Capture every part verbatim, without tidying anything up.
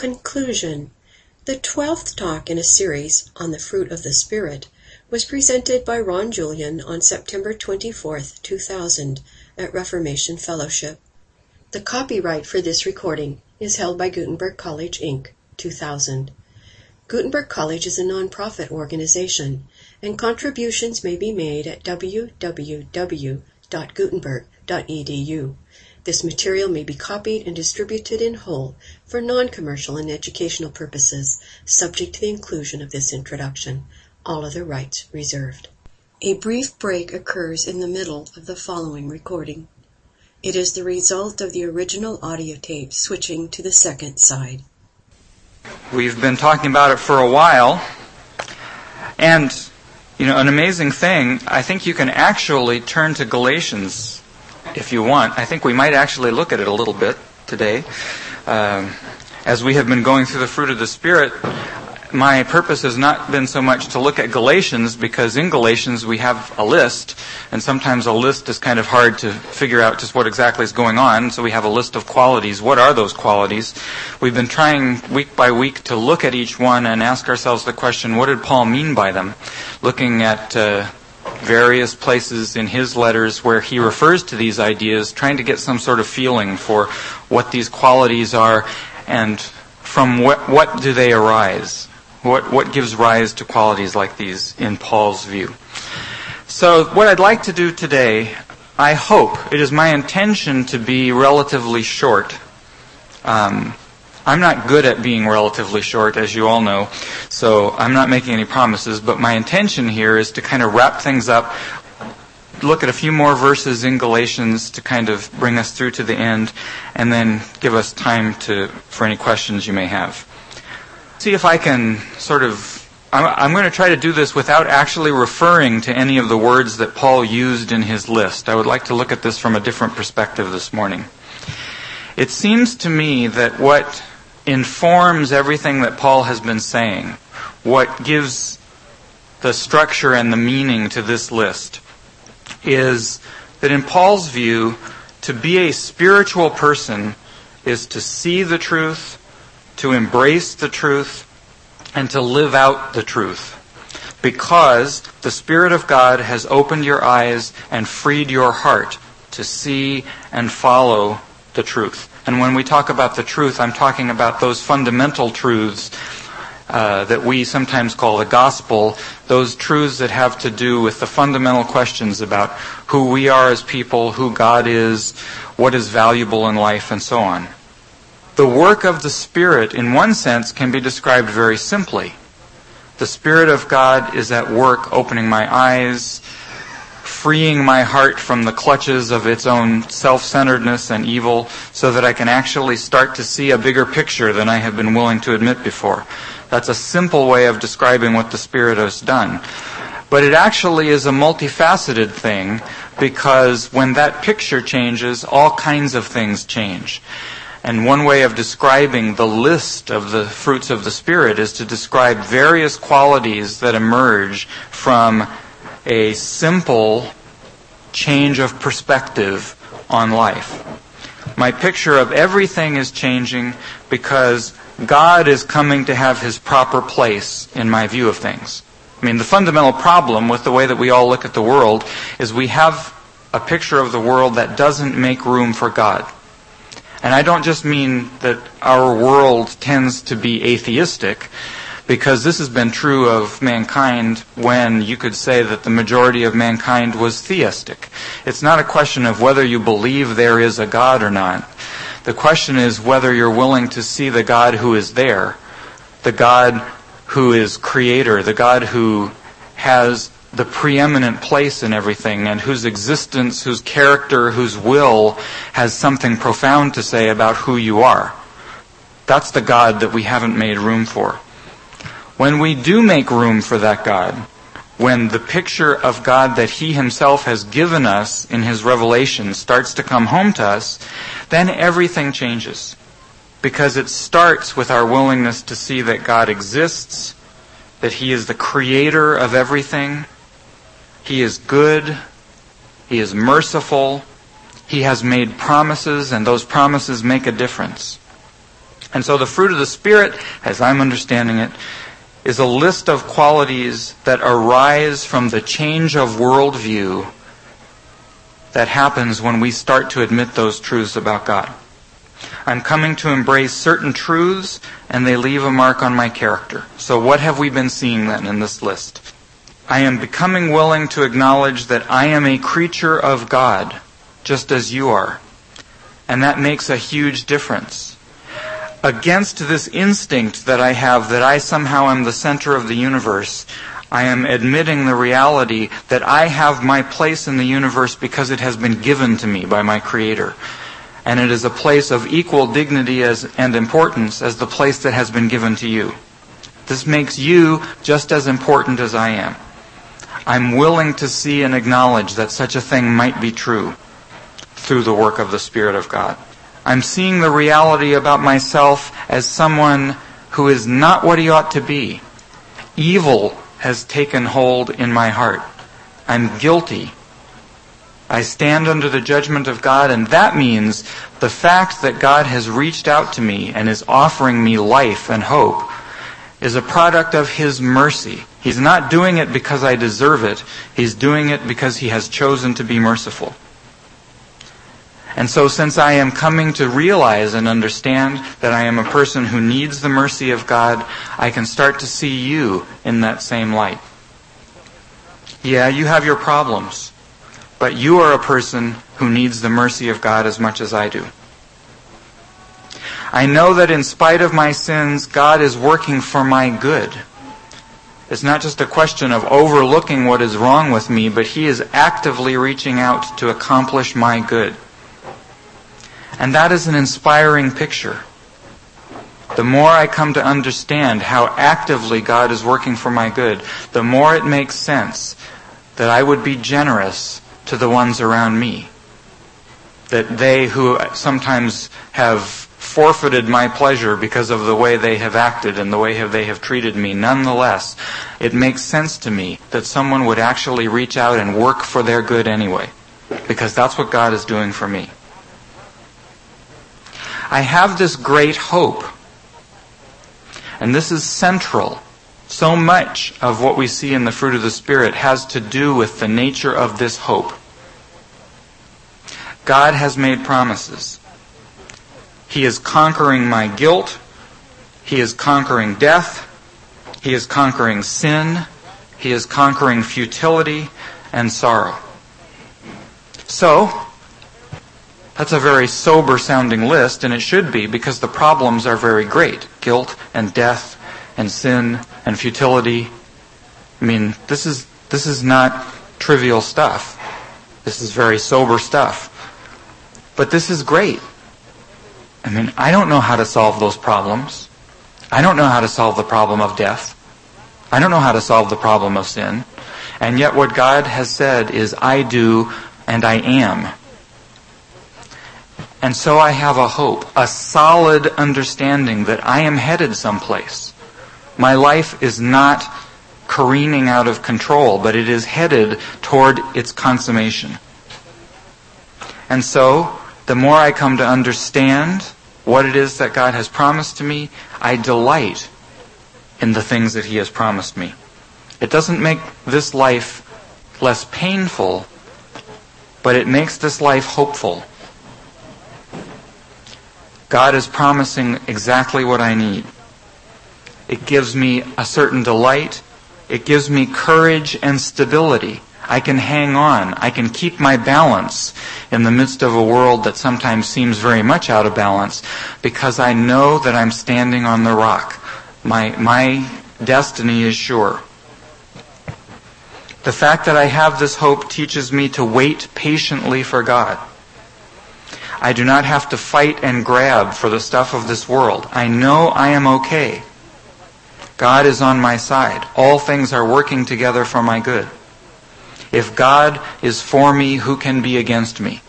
Conclusion. The twelfth talk in a series on the fruit of the Spirit was presented by Ron Julian on September twenty-fourth, two thousand, at Reformation Fellowship. The copyright for this recording is held by Gutenberg College, Incorporated, two thousand. Gutenberg College is a non-profit organization, and contributions may be made at w w w dot gutenberg dot e d u. This material may be copied and distributed in whole for non-commercial and educational purposes, subject to the inclusion of this introduction. All other rights reserved. A brief break occurs in the middle of the following recording. It is the result of the original audio tape switching to the second side. We've been talking about it for a while, and, you know, an amazing thing, I think you can actually turn to Galatians if you want. I think we might actually look at it a little bit today. Um, as we have been going through the fruit of the Spirit, my purpose has not been so much to look at Galatians, because in Galatians we have a list, and sometimes a list is kind of hard to figure out just what exactly is going on, so we have a list of qualities. What are those qualities? We've been trying week by week to look at each one and ask ourselves the question, what did Paul mean by them? Looking at uh, various places in his letters where he refers to these ideas, trying to get some sort of feeling for what these qualities are, and from what, what do they arise? What what gives rise to qualities like these in Paul's view? So what I'd like to do today, I hope, it is my intention to be relatively short. Um, I'm not good at being relatively short, as you all know, so I'm not making any promises, but my intention here is to kind of wrap things up, look at a few more verses in Galatians to kind of bring us through to the end, and then give us time to for any questions you may have. See if I can sort of, I'm, I'm going to try to do this without actually referring to any of the words that Paul used in his list. I would like to look at this from a different perspective this morning. It seems to me that what informs everything that Paul has been saying, what gives the structure and the meaning to this list, is that in Paul's view, to be a spiritual person is to see the truth, to embrace the truth, and to live out the truth. Because the Spirit of God has opened your eyes and freed your heart to see and follow the truth. And when we talk about the truth, I'm talking about those fundamental truths uh, that we sometimes call the gospel, those truths that have to do with the fundamental questions about who we are as people, who God is, what is valuable in life, and so on. The work of the Spirit, in one sense, can be described very simply. The Spirit of God is at work opening my eyes, freeing my heart from the clutches of its own self-centeredness and evil, so that I can actually start to see a bigger picture than I have been willing to admit before. That's a simple way of describing what the Spirit has done. But it actually is a multifaceted thing, because when that picture changes, all kinds of things change. And one way of describing the list of the fruits of the Spirit is to describe various qualities that emerge from a simple change of perspective on life. My picture of everything is changing because God is coming to have His proper place in my view of things. I mean, the fundamental problem with the way that we all look at the world is we have a picture of the world that doesn't make room for God. And I don't just mean that our world tends to be atheistic, because this has been true of mankind when you could say that the majority of mankind was theistic. It's not a question of whether you believe there is a God or not. The question is whether you're willing to see the God who is there, the God who is creator, the God who has the preeminent place in everything, and whose existence, whose character, whose will has something profound to say about who you are. That's the God that we haven't made room for. When we do make room for that God, when the picture of God that He Himself has given us in His revelation starts to come home to us, then everything changes. Because it starts with our willingness to see that God exists, that He is the creator of everything, He is good, He is merciful, He has made promises, and those promises make a difference. And so the fruit of the Spirit, as I'm understanding it, is a list of qualities that arise from the change of worldview that happens when we start to admit those truths about God. I'm coming to embrace certain truths, and they leave a mark on my character. So what have we been seeing then in this list? I am becoming willing to acknowledge that I am a creature of God, just as you are. And that makes a huge difference. Against this instinct that I have that I somehow am the center of the universe, I am admitting the reality that I have my place in the universe because it has been given to me by my Creator. And it is a place of equal dignity as, and importance as the place that has been given to you. This makes you just as important as I am. I'm willing to see and acknowledge that such a thing might be true through the work of the Spirit of God. I'm seeing the reality about myself as someone who is not what he ought to be. Evil has taken hold in my heart. I'm guilty. I stand under the judgment of God, and that means the fact that God has reached out to me and is offering me life and hope is a product of His mercy. He's not doing it because I deserve it. He's doing it because He has chosen to be merciful. And so since I am coming to realize and understand that I am a person who needs the mercy of God, I can start to see you in that same light. Yeah, you have your problems, but you are a person who needs the mercy of God as much as I do. I know that in spite of my sins, God is working for my good. It's not just a question of overlooking what is wrong with me, but He is actively reaching out to accomplish my good. And that is an inspiring picture. The more I come to understand how actively God is working for my good, the more it makes sense that I would be generous to the ones around me. That they who sometimes have forfeited my pleasure because of the way they have acted and the way they have treated me, nonetheless, it makes sense to me that someone would actually reach out and work for their good anyway. Because that's what God is doing for me. I have this great hope. And this is central. So much of what we see in the fruit of the Spirit has to do with the nature of this hope. God has made promises. He is conquering my guilt. He is conquering death. He is conquering sin. He is conquering futility and sorrow. So, that's a very sober-sounding list, and it should be, because the problems are very great. Guilt and death and sin and futility. I mean, this is this is not trivial stuff. This is very sober stuff. But this is great. I mean, I don't know how to solve those problems. I don't know how to solve the problem of death. I don't know how to solve the problem of sin. And yet what God has said is, I do and I am. And so I have a hope, a solid understanding that I am headed someplace. My life is not careening out of control, but it is headed toward its consummation. And so, the more I come to understand what it is that God has promised to me, I delight in the things that He has promised me. It doesn't make this life less painful, but it makes this life hopeful. God is promising exactly what I need. It gives me a certain delight. It gives me courage and stability. I can hang on. I can keep my balance in the midst of a world that sometimes seems very much out of balance, because I know that I'm standing on the rock. My, my destiny is sure. The fact that I have this hope teaches me to wait patiently for God. I do not have to fight and grab for the stuff of this world. I know I am okay. God is on my side. All things are working together for my good. If God is for me, who can be against me?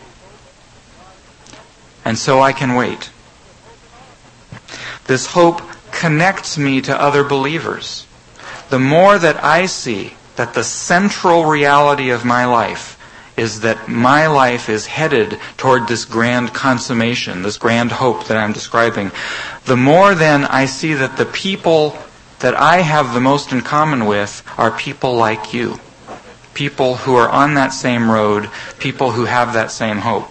And so I can wait. This hope connects me to other believers. The more that I see that the central reality of my life is that my life is headed toward this grand consummation, this grand hope that I'm describing, the more then I see that the people that I have the most in common with are people like you. People who are on that same road, people who have that same hope.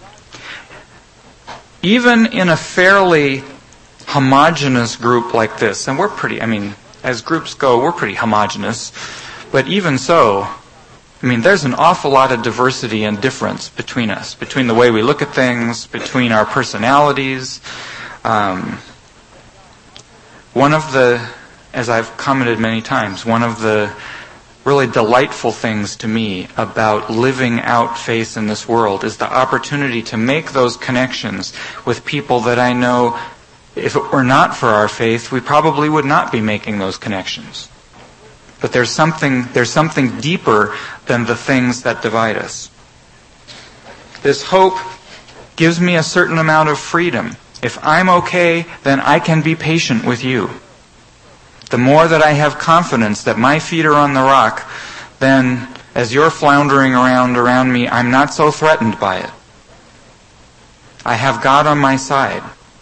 Even in a fairly homogeneous group like this, and we're pretty, I mean, as groups go, we're pretty homogeneous, but even so, I mean, there's an awful lot of diversity and difference between us, between the way we look at things, between our personalities. Um, one of the, as I've commented many times, one of the really delightful things to me about living out faith in this world is the opportunity to make those connections with people that I know, if it were not for our faith, we probably would not be making those connections. But there's something, there's something deeper than the things that divide us. This hope gives me a certain amount of freedom. If I'm okay, then I can be patient with you. The more that I have confidence that my feet are on the rock, then as you're floundering around around me, I'm not so threatened by it. I have God on my side.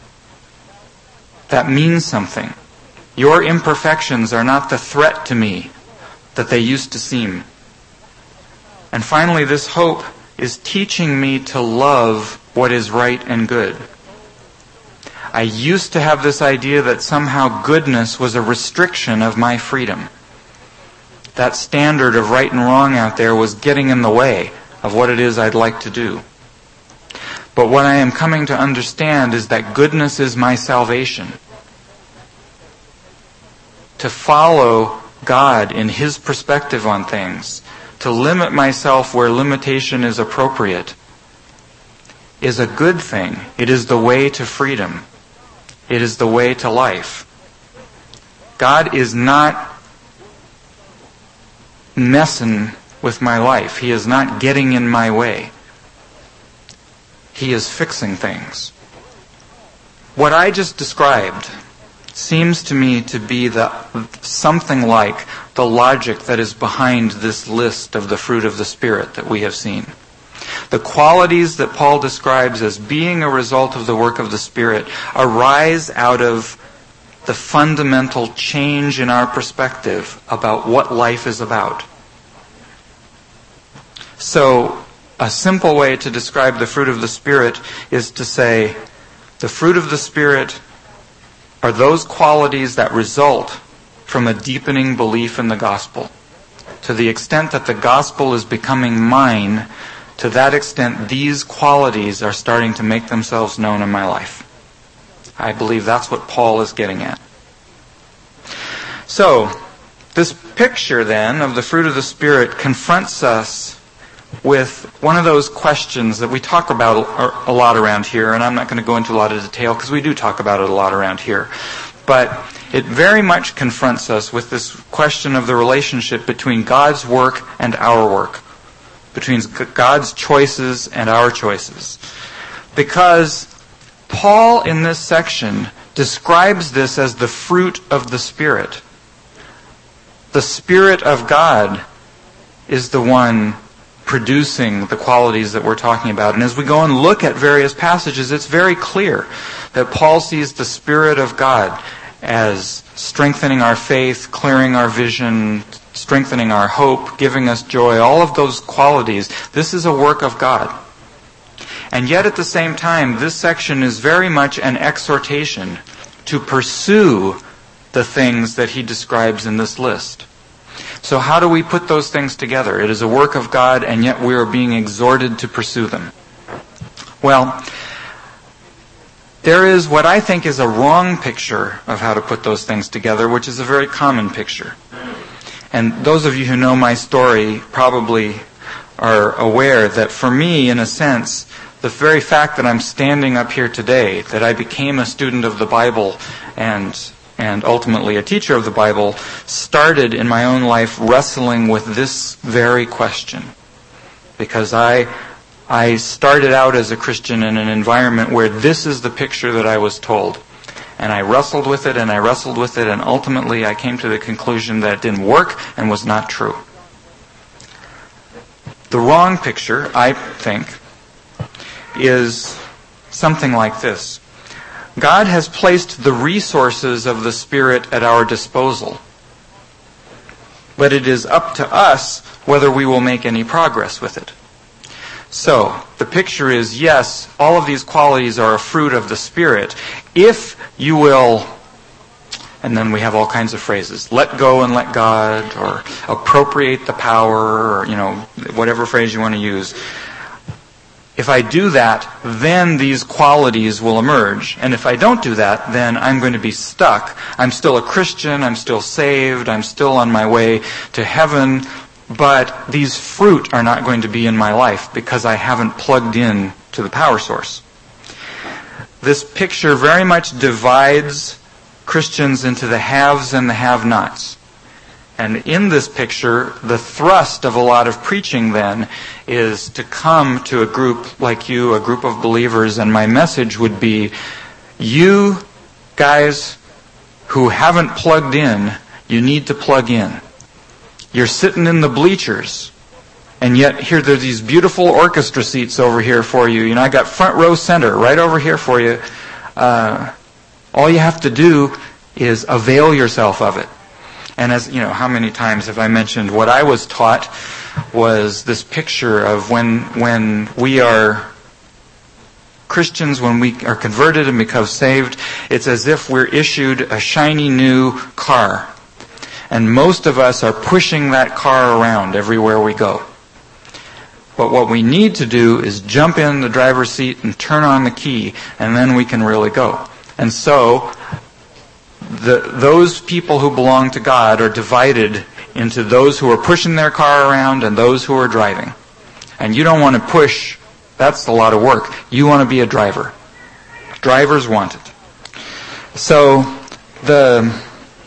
That means something. Your imperfections are not the threat to me that they used to seem. And finally, this hope is teaching me to love what is right and good. I used to have this idea that somehow goodness was a restriction of my freedom. That standard of right and wrong out there was getting in the way of what it is I'd like to do. But what I am coming to understand is that goodness is my salvation. To follow God in His perspective on things, to limit myself where limitation is appropriate, is a good thing. It is the way to freedom. It is the way to life. God is not messing with my life. He is not getting in my way. He is fixing things. What I just described seems to me to be the something like the logic that is behind this list of the fruit of the Spirit that we have seen. The qualities that Paul describes as being a result of the work of the Spirit arise out of the fundamental change in our perspective about what life is about. So, a simple way to describe the fruit of the Spirit is to say, the fruit of the Spirit are those qualities that result from a deepening belief in the gospel. To the extent that the gospel is becoming mine, to that extent these qualities are starting to make themselves known in my life. I believe that's what Paul is getting at. So, this picture then of the fruit of the Spirit confronts us with one of those questions that we talk about a lot around here, and I'm not going to go into a lot of detail because we do talk about it a lot around here. But it very much confronts us with this question of the relationship between God's work and our work, between God's choices and our choices. Because Paul in this section describes this as the fruit of the Spirit. The Spirit of God is the one producing the qualities that we're talking about. And as we go and look at various passages, it's very clear that Paul sees the Spirit of God as strengthening our faith, clearing our vision, strengthening our hope, giving us joy, all of those qualities. This is a work of God. And yet at the same time, this section is very much an exhortation to pursue the things that he describes in this list. So how do we put those things together? It is a work of God, and yet we are being exhorted to pursue them. Well, there is what I think is a wrong picture of how to put those things together, which is a very common picture. And those of you who know my story probably are aware that for me, in a sense, the very fact that I'm standing up here today, that I became a student of the Bible and and ultimately a teacher of the Bible, started in my own life wrestling with this very question. Because I I started out as a Christian in an environment where this is the picture that I was told. And I wrestled with it and I wrestled with it, and ultimately I came to the conclusion that it didn't work and was not true. The wrong picture, I think, is something like this. God has placed the resources of the Spirit at our disposal, but it is up to us whether we will make any progress with it. So, the picture is, yes, all of these qualities are a fruit of the Spirit, if you will, and then we have all kinds of phrases, let go and let God, or appropriate the power, or, you know, whatever phrase you want to use. If I do that, then these qualities will emerge. And if I don't do that, then I'm going to be stuck. I'm still a Christian, I'm still saved, I'm still on my way to heaven, but these fruit are not going to be in my life because I haven't plugged in to the power source. This picture very much divides Christians into the haves and the have-nots. And in this picture, the thrust of a lot of preaching then is to come to a group like you, a group of believers, and my message would be, you guys who haven't plugged in, you need to plug in. You're sitting in the bleachers, and yet here there's these beautiful orchestra seats over here for you. You know, I got front row center right over here for you. Uh, all you have to do is avail yourself of it. And as you know, how many times have I mentioned what I was taught was this picture of when when we are Christians, when we are converted and become saved, it's as if we're issued a shiny new car. And most of us are pushing that car around everywhere we go. But what we need to do is jump in the driver's seat and turn on the key, and then we can really go. And so, the, those people who belong to God are divided into those who are pushing their car around and those who are driving. And you don't want to push, that's a lot of work. You want to be a driver. Drivers want it. So, the...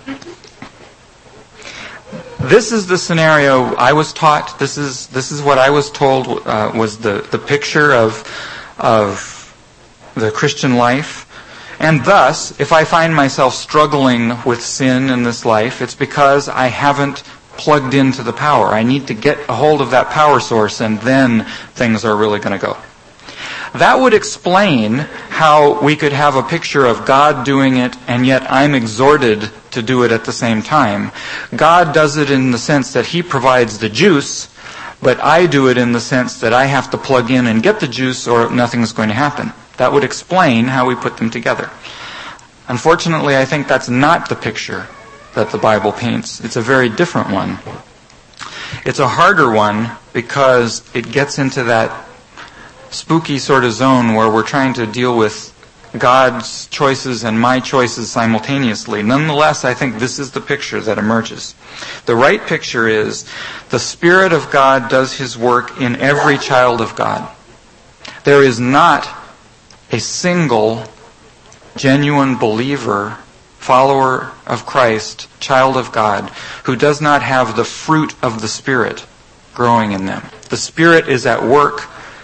This is the scenario I was taught. This is this is what I was told uh, was the, the picture of of the Christian life. And thus, if I find myself struggling with sin in this life, it's because I haven't plugged into the power. I need to get a hold of that power source, and then things are really going to go. That would explain how we could have a picture of God doing it, and yet I'm exhorted to do it at the same time. God does it in the sense that He provides the juice, but I do it in the sense that I have to plug in and get the juice or nothing's going to happen. That would explain how we put them together. Unfortunately, I think that's not the picture that the Bible paints. It's a very different one. It's a harder one because it gets into that spooky sort of zone where we're trying to deal with God's choices and my choices simultaneously. Nonetheless, I think this is the picture that emerges. The right picture is the Spirit of God does His work in every child of God. There is not a single genuine believer, follower of Christ, child of God, who does not have the fruit of the Spirit growing in them. The Spirit is at work,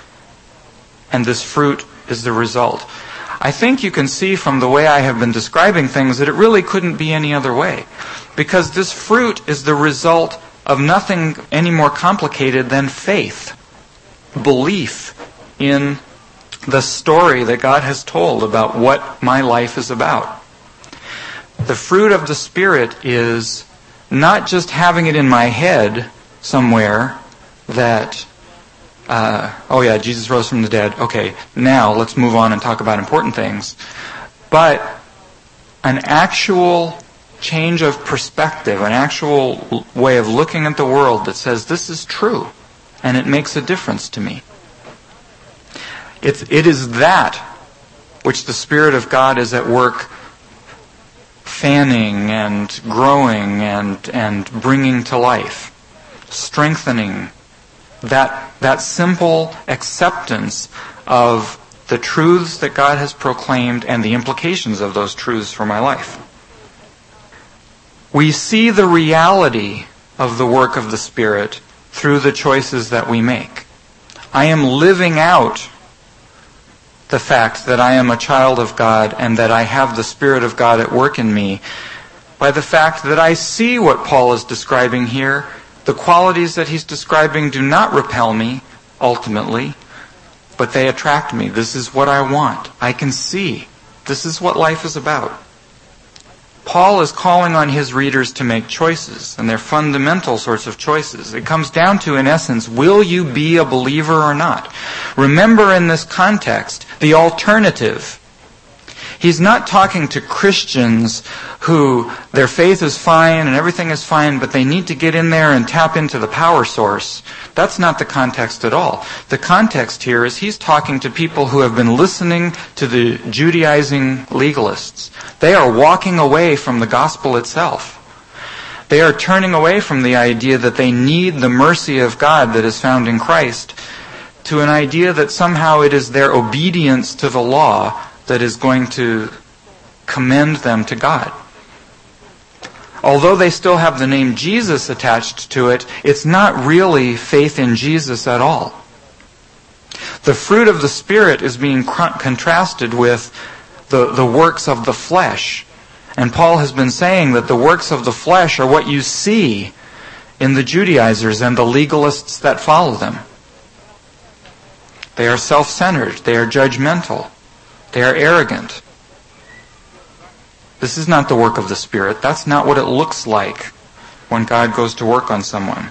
and this fruit is the result. I think you can see from the way I have been describing things that it really couldn't be any other way. Because this fruit is the result of nothing any more complicated than faith. Belief in the story that God has told about what my life is about. The fruit of the Spirit is not just having it in my head somewhere that Uh, oh yeah, Jesus rose from the dead. Okay, now let's move on and talk about important things. But an actual change of perspective, an actual way of looking at the world that says this is true and it makes a difference to me. It's, it is that which the Spirit of God is at work fanning and growing and, and bringing to life, strengthening That that simple acceptance of the truths that God has proclaimed and the implications of those truths for my life. We see the reality of the work of the Spirit through the choices that we make. I am living out the fact that I am a child of God and that I have the Spirit of God at work in me by the fact that I see what Paul is describing here The qualities that he's describing do not repel me, ultimately, but they attract me. This is what I want. I can see. This is what life is about. Paul is calling on his readers to make choices, and they're fundamental sorts of choices. It comes down to, in essence, will you be a believer or not? Remember in this context, the alternative. He's not talking to Christians who their faith is fine and everything is fine, but they need to get in there and tap into the power source. That's not the context at all. The context here is he's talking to people who have been listening to the Judaizing legalists. They are walking away from the gospel itself. They are turning away from the idea that they need the mercy of God that is found in Christ to an idea that somehow it is their obedience to the law that is going to commend them to God. Although they still have the name Jesus attached to it, it's not really faith in Jesus at all. The fruit of the Spirit is being contrasted with the, the works of the flesh. And Paul has been saying that the works of the flesh are what you see in the Judaizers and the legalists that follow them. They are self-centered. They are judgmental. They are arrogant. This is not the work of the Spirit. That's not what it looks like when God goes to work on someone.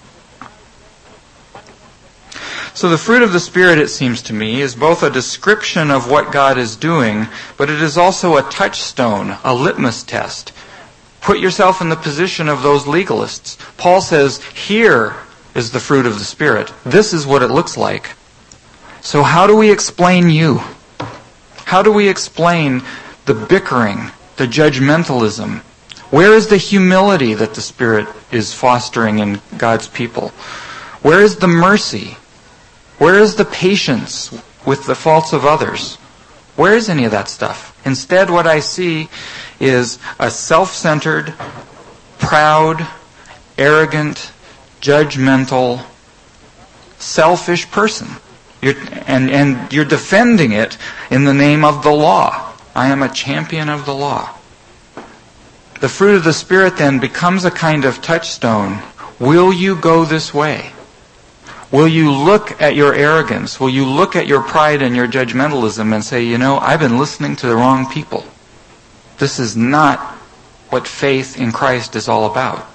So the fruit of the Spirit, it seems to me, is both a description of what God is doing, but it is also a touchstone, a litmus test. Put yourself in the position of those legalists. Paul says, here is the fruit of the Spirit. This is what it looks like. So how do we explain you? How do we explain the bickering, the judgmentalism? Where is the humility that the Spirit is fostering in God's people? Where is the mercy? Where is the patience with the faults of others? Where is any of that stuff? Instead, what I see is a self-centered, proud, arrogant, judgmental, selfish person. You're, and, and you're defending it in the name of the law. I am a champion of the law. The fruit of the Spirit then becomes a kind of touchstone. Will you go this way? Will you look at your arrogance? Will you look at your pride and your judgmentalism and say, you know, I've been listening to the wrong people. This is not what faith in Christ is all about.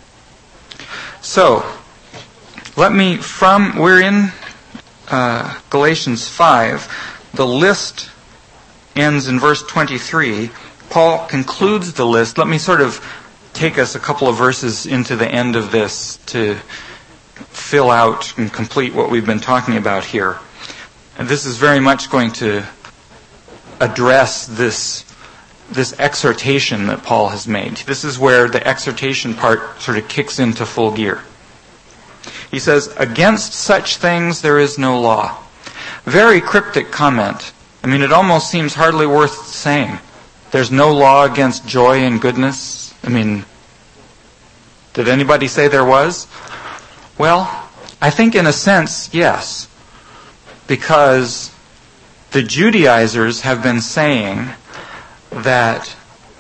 So, let me, from, we're in Uh, Galatians five, the list ends in verse twenty-three. Paul concludes the list. Let me sort of take us a couple of verses into the end of this to fill out and complete what we've been talking about here. And this is very much going to address this this exhortation that Paul has made. This is where the exhortation part sort of kicks into full gear. He says, against such things there is no law. Very cryptic comment. I mean, it almost seems hardly worth saying. There's no law against joy and goodness. I mean, did anybody say there was? Well, I think in a sense, yes. Because the Judaizers have been saying that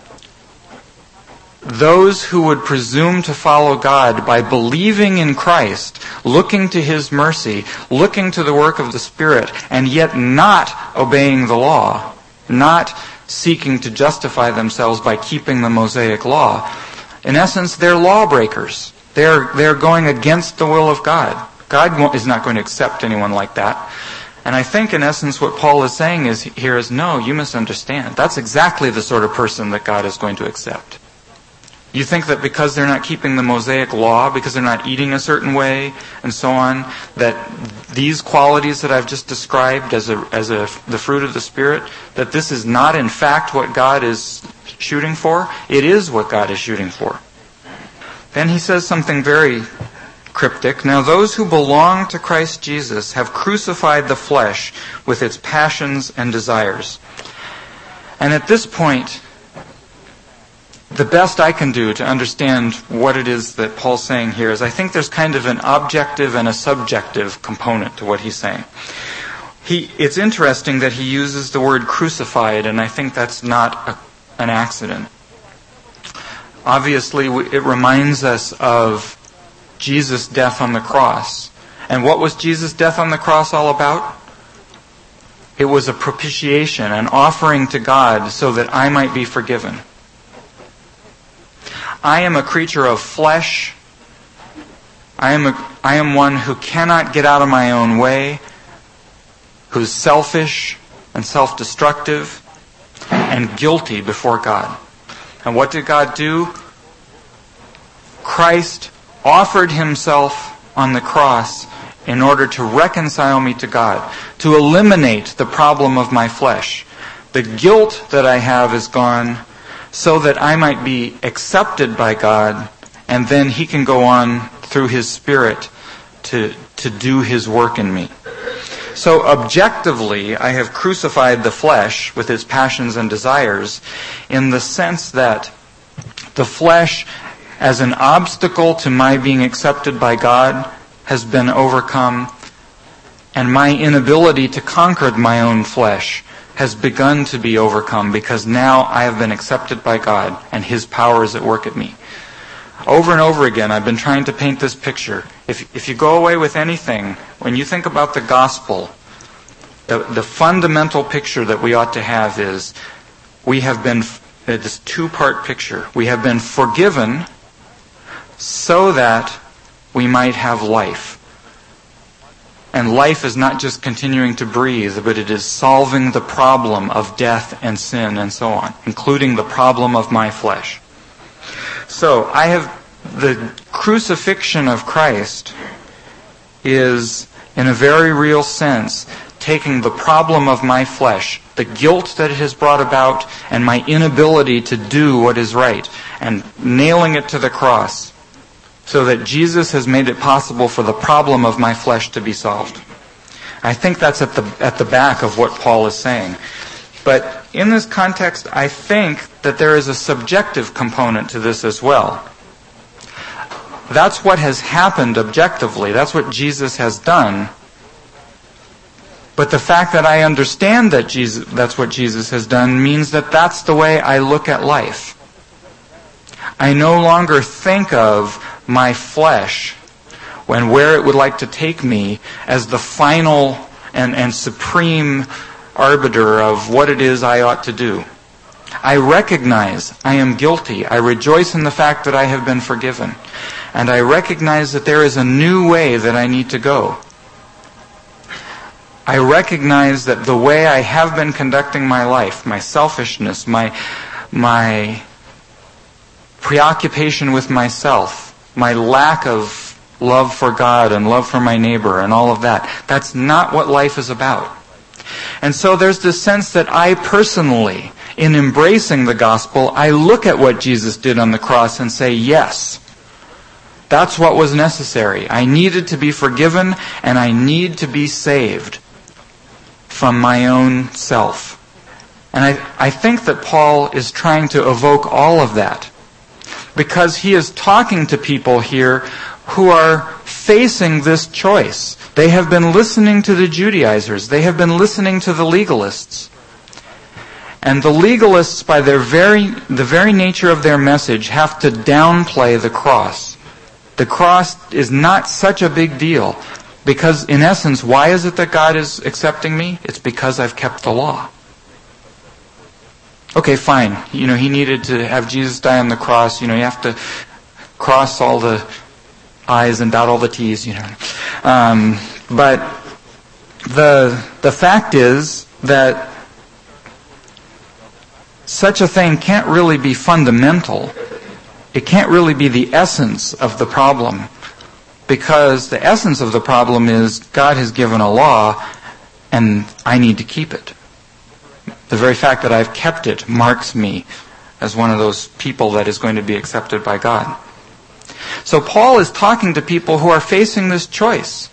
those who would presume to follow God by believing in Christ, looking to His mercy, looking to the work of the Spirit, and yet not obeying the law, not seeking to justify themselves by keeping the Mosaic law, in essence, they're lawbreakers. They're, they're going against the will of God. God is not going to accept anyone like that. And I think, in essence, what Paul is saying is here is, no, you misunderstand. That's exactly the sort of person that God is going to accept. You think that because they're not keeping the Mosaic law, because they're not eating a certain way, and so on, that these qualities that I've just described as a as a the fruit of the Spirit, that this is not in fact what God is shooting for? It is what God is shooting for. Then he says something very cryptic. Now those who belong to Christ Jesus have crucified the flesh with its passions and desires. And at this point, the best I can do to understand what it is that Paul's saying here is I think there's kind of an objective and a subjective component to what he's saying. He, it's interesting that he uses the word crucified, and I think that's not a, an accident. Obviously, it reminds us of Jesus' death on the cross. And what was Jesus' death on the cross all about? It was a propitiation, an offering to God so that I might be forgiven. I am a creature of flesh. I am a, I am one who cannot get out of my own way, who's selfish and self-destructive and guilty before God. And what did God do? Christ offered himself on the cross in order to reconcile me to God, to eliminate the problem of my flesh. The guilt that I have is gone so that I might be accepted by God, and then he can go on through his Spirit to, to do his work in me. So objectively, I have crucified the flesh with its passions and desires in the sense that the flesh, as an obstacle to my being accepted by God, has been overcome, and my inability to conquer my own flesh has begun to be overcome because now I have been accepted by God and his power is at work at me. Over and over again, I've been trying to paint this picture. If, if you go away with anything, when you think about the gospel, the, the fundamental picture that we ought to have is we have been, this two-part picture. We have been forgiven so that we might have life. And life is not just continuing to breathe, but it is solving the problem of death and sin and so on, including the problem of my flesh. So I have the crucifixion of Christ is, in a very real sense, taking the problem of my flesh, the guilt that it has brought about, and my inability to do what is right, and nailing it to the cross, so that Jesus has made it possible for the problem of my flesh to be solved. I think that's at the at the back of what Paul is saying. But in this context, I think that there is a subjective component to this as well. That's what has happened objectively. That's what Jesus has done. But the fact that I understand that Jesus, that's what Jesus has done means that that's the way I look at life. I no longer think of my flesh when where it would like to take me as the final and, and supreme arbiter of what it is I ought to do. I recognize I am guilty. I rejoice in the fact that I have been forgiven. And I recognize that there is a new way that I need to go. I recognize that the way I have been conducting my life, my selfishness, my my preoccupation with myself, my lack of love for God and love for my neighbor and all of that, that's not what life is about. And so there's this sense that I personally, in embracing the gospel, I look at what Jesus did on the cross and say, yes, that's what was necessary. I needed to be forgiven and I need to be saved from my own self. And I, I think that Paul is trying to evoke all of that, because he is talking to people here who are facing this choice. They have been listening to the Judaizers. They have been listening to the legalists. And the legalists, by their very the very nature of their message, have to downplay the cross. The cross is not such a big deal, because in essence, why is it that God is accepting me? It's because I've kept the law. Okay, fine. You know, he needed to have Jesus die on the cross. You know, you have to cross all the I's and dot all the T's, you know. Um, but the the fact is that such a thing can't really be fundamental. It can't really be the essence of the problem, because the essence of the problem is God has given a law and I need to keep it. The very fact that I've kept it marks me as one of those people that is going to be accepted by God. So Paul is talking to people who are facing this choice.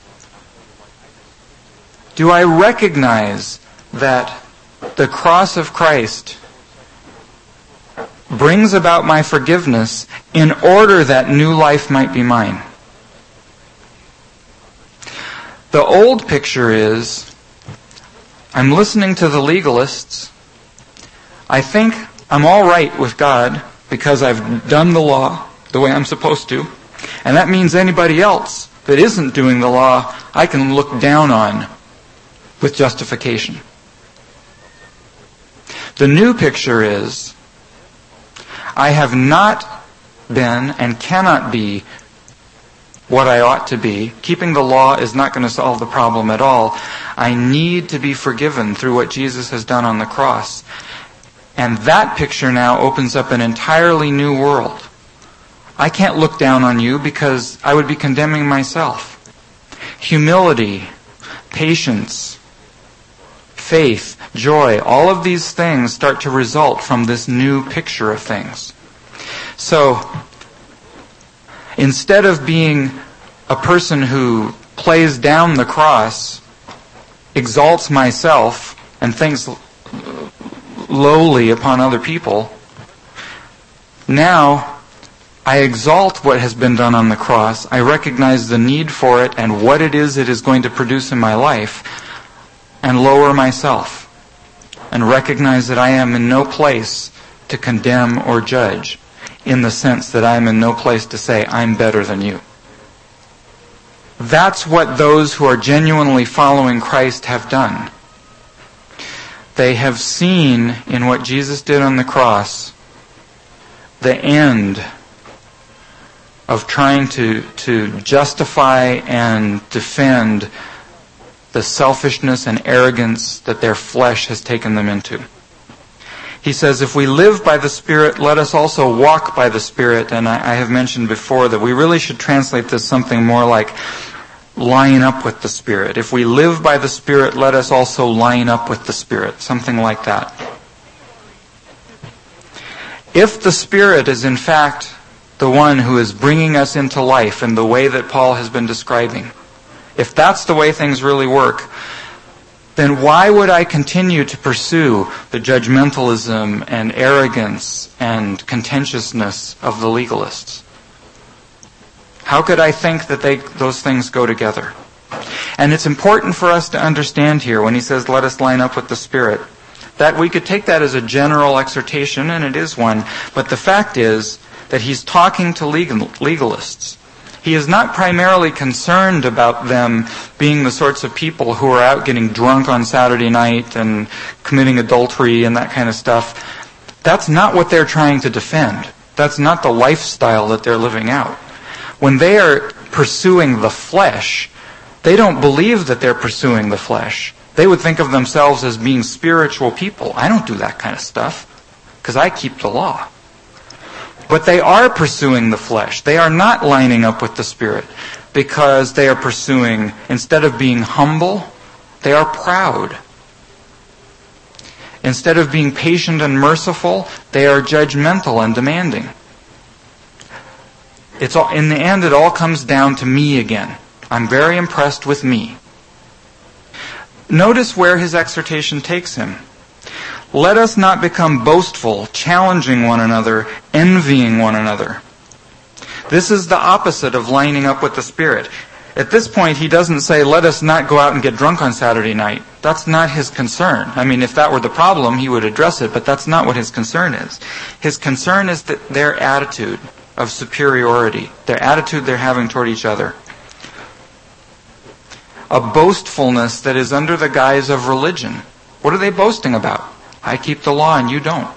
Do I recognize that the cross of Christ brings about my forgiveness in order that new life might be mine? The old picture is, I'm listening to the legalists. I think I'm all right with God because I've done the law the way I'm supposed to. And that means anybody else that isn't doing the law, I can look down on with justification. The new picture is, I have not been and cannot be what I ought to be. Keeping the law is not going to solve the problem at all. I need to be forgiven through what Jesus has done on the cross. And that picture now opens up an entirely new world. I can't look down on you because I would be condemning myself. Humility, patience, faith, joy, all of these things start to result from this new picture of things. So, instead of being a person who plays down the cross, exalts myself, and thinks lowly upon other people, now I exalt what has been done on the cross. I recognize the need for it and what it is it is going to produce in my life, and lower myself and recognize that I am in no place to condemn or judge, in the sense that I am in no place to say, I'm better than you. That's what those who are genuinely following Christ have done. They have seen in what Jesus did on the cross the end of trying to, to justify and defend the selfishness and arrogance that their flesh has taken them into. He says, if we live by the Spirit, let us also walk by the Spirit. And I, I have mentioned before that we really should translate this something more like line up with the Spirit. If we live by the Spirit, let us also line up with the Spirit. Something like that. If the Spirit is in fact the one who is bringing us into life in the way that Paul has been describing, if that's the way things really work, then why would I continue to pursue the judgmentalism and arrogance and contentiousness of the legalists? How could I think that they, those things go together? And it's important for us to understand here when he says, let us line up with the Spirit, that we could take that as a general exhortation, and it is one, but the fact is that he's talking to legal, legalists. He is not primarily concerned about them being the sorts of people who are out getting drunk on Saturday night and committing adultery and that kind of stuff. That's not what they're trying to defend. That's not the lifestyle that they're living out. When they are pursuing the flesh, they don't believe that they're pursuing the flesh. They would think of themselves as being spiritual people. I don't do that kind of stuff because I keep the law. But they are pursuing the flesh. They are not lining up with the Spirit because they are pursuing, instead of being humble, they are proud. Instead of being patient and merciful, they are judgmental and demanding. It's all, in the end, it all comes down to me again. I'm very impressed with me. Notice where his exhortation takes him. Let us not become boastful, challenging one another, envying one another. This is the opposite of lining up with the Spirit. At this point, he doesn't say, let us not go out and get drunk on Saturday night. That's not his concern. I mean, if that were the problem, he would address it, but that's not what his concern is. His concern is that their attitude of superiority, their attitude they're having toward each other. A boastfulness that is under the guise of religion. What are they boasting about? I keep the law and you don't.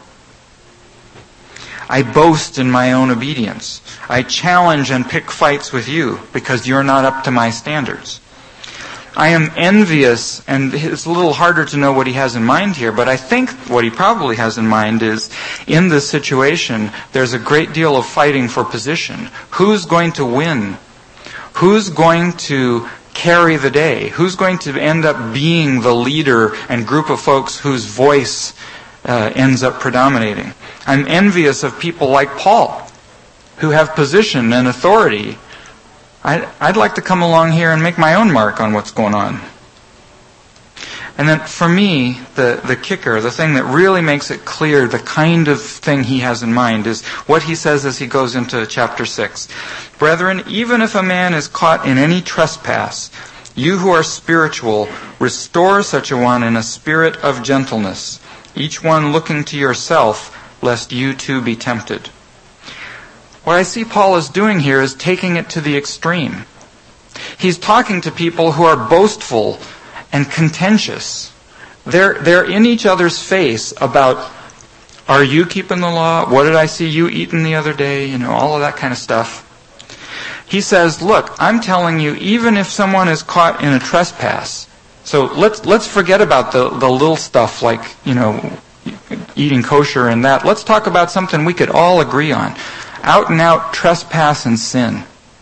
I boast in my own obedience. I challenge and pick fights with you because you're not up to my standards. I am envious, and it's a little harder to know what he has in mind here, but I think what he probably has in mind is, in this situation, there's a great deal of fighting for position. Who's going to win? Who's going to carry the day? Who's going to end up being the leader and group of folks whose voice uh, ends up predominating? I'm envious of people like Paul, who have position and authority. I'd, I'd like to come along here and make my own mark on what's going on. And then for me, the, the kicker, the thing that really makes it clear the kind of thing he has in mind is what he says as he goes into chapter six. Brethren, even if a man is caught in any trespass, you who are spiritual, restore such a one in a spirit of gentleness, each one looking to yourself, lest you too be tempted. what I see Paul is doing here is taking it to the extreme. He's talking to people who are boastful and contentious. They're, they're in each other's face about, are you keeping the law? What did I see you eating the other day? You know, all of that kind of stuff. He says, look, I'm telling you, even if someone is caught in a trespass, so let's let's forget about the, the little stuff like, you know, eating kosher and that. Let's talk about something we could all agree on. Out and out trespass and sin.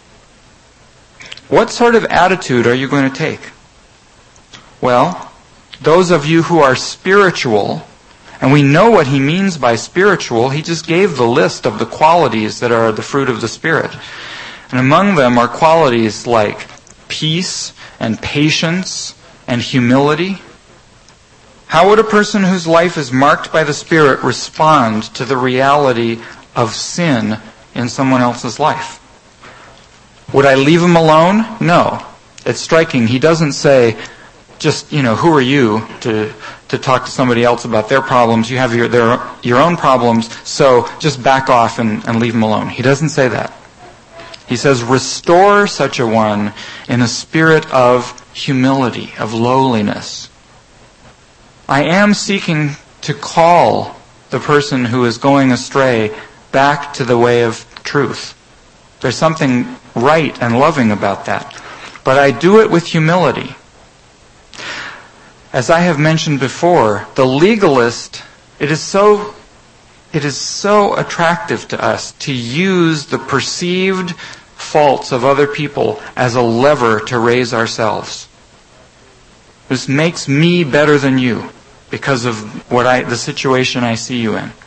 What sort of attitude are you going to take? Well, those of you who are spiritual, and we know what he means by spiritual, he just gave the list of the qualities that are the fruit of the Spirit. And among them are qualities like peace and patience and humility. How would a person whose life is marked by the Spirit respond to the reality of sin in someone else's life? Would I leave him alone? No. It's striking. He doesn't say, just, you know, who are you to to talk to somebody else about their problems? You have your their, your own problems, so just back off and, and leave him alone. He doesn't say that. He says, restore such a one in a spirit of humility, of lowliness. I am seeking to call the person who is going astray back to the way of truth. There's something right and loving about that. But I do it with humility. As I have mentioned before, the legalist, it is so it is so attractive to us to use the perceived faults of other people as a lever to raise ourselves. This makes me better than you because of what I the situation I see you in.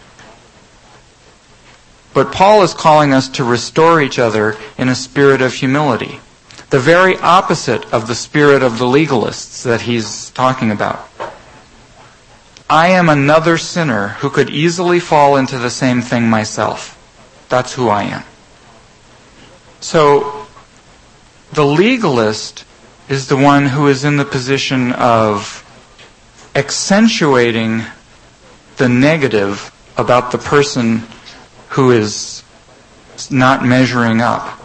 But Paul is calling us to restore each other in a spirit of humility. The very opposite of the spirit of the legalists that he's talking about. I am another sinner who could easily fall into the same thing myself. That's who I am. So, the legalist is the one who is in the position of accentuating the negative about the person who is not measuring up.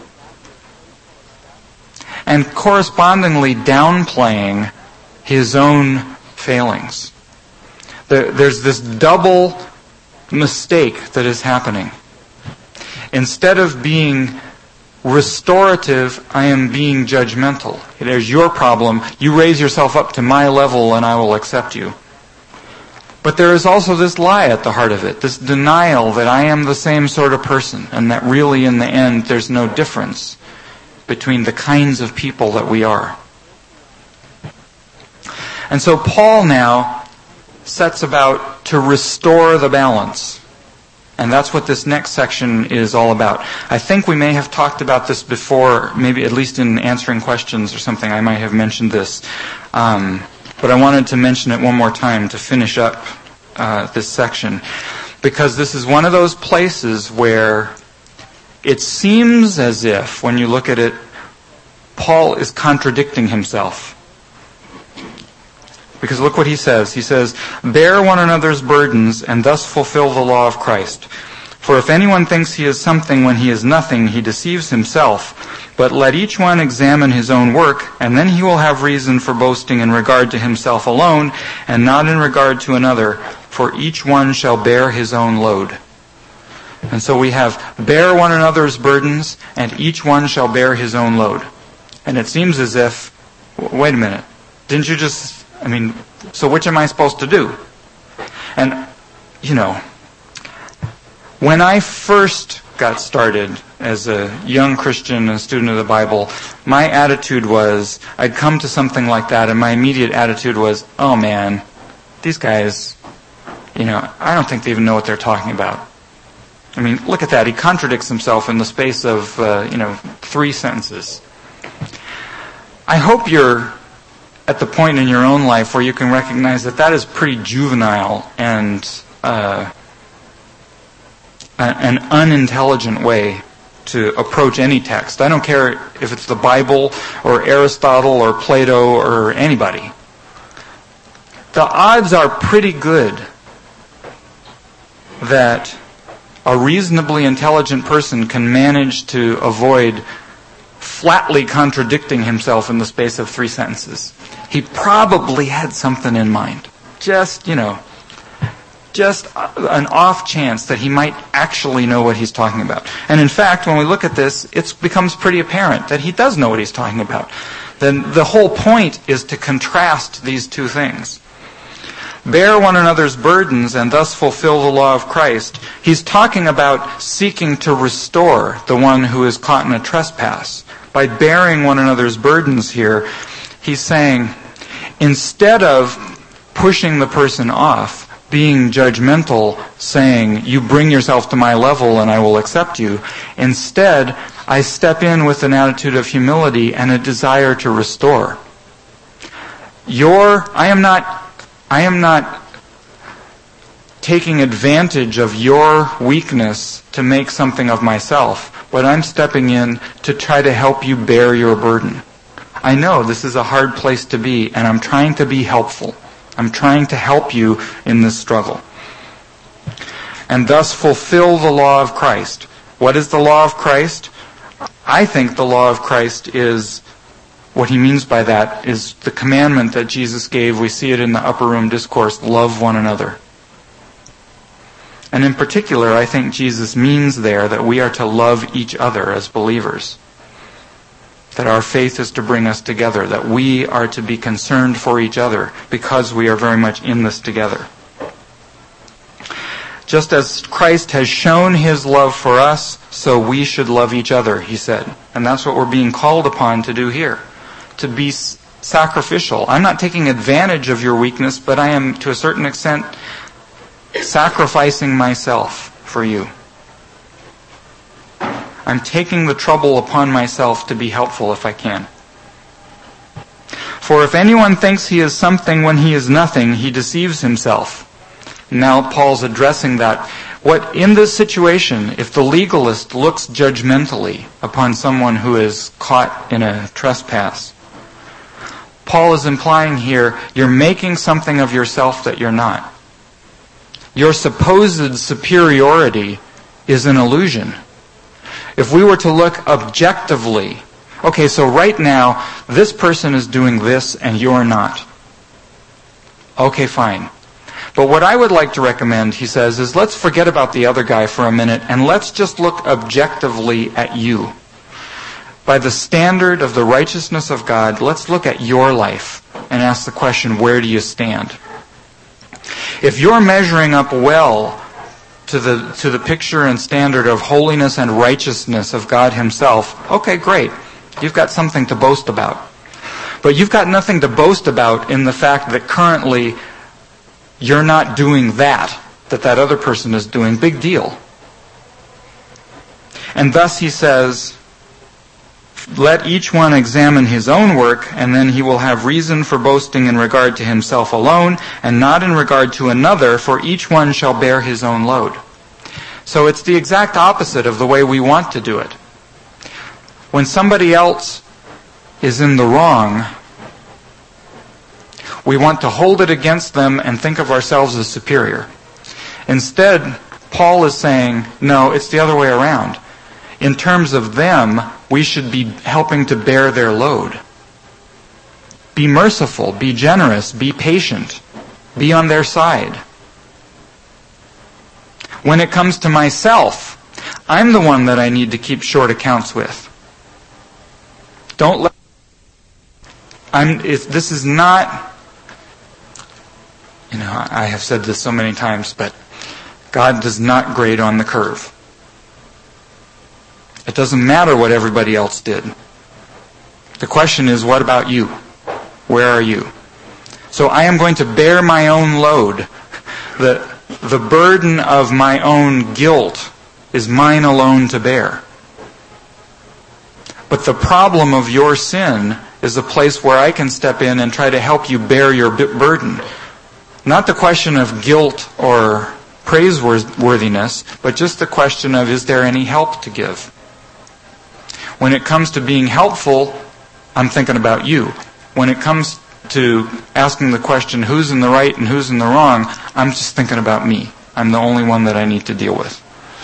And correspondingly downplaying his own failings. There's this double mistake that is happening. Instead of being restorative, I am being judgmental. There's your problem. You raise yourself up to my level and I will accept you. But there is also this lie at the heart of it, this denial that I am the same sort of person and that really in the end there's no difference between the kinds of people that we are. And so Paul now sets about to restore the balance. And that's what this next section is all about. I think we may have talked about this before, maybe at least in answering questions or something, I might have mentioned this. Um, but I wanted to mention it one more time to finish up uh, this section. Because this is one of those places where it seems as if, when you look at it, Paul is contradicting himself. Because look what he says. He says, bear one another's burdens and thus fulfill the law of Christ. For if anyone thinks he is something when he is nothing, he deceives himself. But let each one examine his own work, and then he will have reason for boasting in regard to himself alone, and not in regard to another, for each one shall bear his own load. And so we have, bear one another's burdens, and each one shall bear his own load. And it seems as if, wait a minute, didn't you just... I mean, so which am I supposed to do? And, you know, when I first got started as a young Christian and a student of the Bible, my attitude was, I'd come to something like that, and my immediate attitude was, oh man, these guys, you know, I don't think they even know what they're talking about. I mean, look at that. He contradicts himself in the space of, uh, you know, three sentences. I hope you're at the point in your own life where you can recognize that that is pretty juvenile and uh, an unintelligent way to approach any text. I don't care if it's the Bible or Aristotle or Plato or anybody. The odds are pretty good that a reasonably intelligent person can manage to avoid flatly contradicting himself in the space of three sentences. He probably had something in mind. Just, you know, just an off chance that he might actually know what he's talking about. And in fact, when we look at this, it becomes pretty apparent that he does know what he's talking about. Then the whole point is to contrast these two things. Bear one another's burdens and thus fulfill the law of Christ. He's talking about seeking to restore the one who is caught in a trespass. By bearing one another's burdens here, he's saying, instead of pushing the person off, being judgmental, saying, you bring yourself to my level and I will accept you, instead, I step in with an attitude of humility and a desire to restore. Your, I am not I am not taking advantage of your weakness to make something of myself, but I'm stepping in to try to help you bear your burden. I know this is a hard place to be, and I'm trying to be helpful. I'm trying to help you in this struggle. And thus fulfill the law of Christ. What is the law of Christ? I think the law of Christ is, what he means by that is the commandment that Jesus gave. We see it in the upper room discourse, love one another. And in particular, I think Jesus means there that we are to love each other as believers. That our faith is to bring us together, that we are to be concerned for each other because we are very much in this together. Just as Christ has shown his love for us, so we should love each other, he said. And that's what we're being called upon to do here. To be sacrificial. I'm not taking advantage of your weakness, but I am, to a certain extent, sacrificing myself for you. I'm taking the trouble upon myself to be helpful if I can. For if anyone thinks he is something when he is nothing, he deceives himself. Now Paul's addressing that. What in this situation, if the legalist looks judgmentally upon someone who is caught in a trespass, Paul is implying here, you're making something of yourself that you're not. Your supposed superiority is an illusion. If we were to look objectively, okay, so right now, this person is doing this and you're not. Okay, fine. But what I would like to recommend, he says, is let's forget about the other guy for a minute and let's just look objectively at you. By the standard of the righteousness of God, let's look at your life and ask the question, where do you stand? If you're measuring up well to the to the picture and standard of holiness and righteousness of God himself, okay, great. You've got something to boast about. But you've got nothing to boast about in the fact that currently you're not doing that, that that other person is doing. Big deal. And thus he says, let each one examine his own work, and then he will have reason for boasting in regard to himself alone, and not in regard to another, for each one shall bear his own load. So it's the exact opposite of the way we want to do it. When somebody else is in the wrong, we want to hold it against them and think of ourselves as superior. Instead, Paul is saying, no, it's the other way around. In terms of them, we should be helping to bear their load. Be merciful, be generous, be patient, be on their side. When it comes to myself, I'm the one that I need to keep short accounts with. Don't let... I'm, it's, this is not... You know, I have said this so many times, but God does not grade on the curve. It doesn't matter what everybody else did. The question is, what about you? Where are you? So I am going to bear my own load. The, the burden of my own guilt is mine alone to bear. But the problem of your sin is a place where I can step in and try to help you bear your burden. Not the question of guilt or praiseworthiness, but just the question of, is there any help to give? When it comes to being helpful, I'm thinking about you. When it comes to asking the question, who's in the right and who's in the wrong, I'm just thinking about me. I'm the only one that I need to deal with.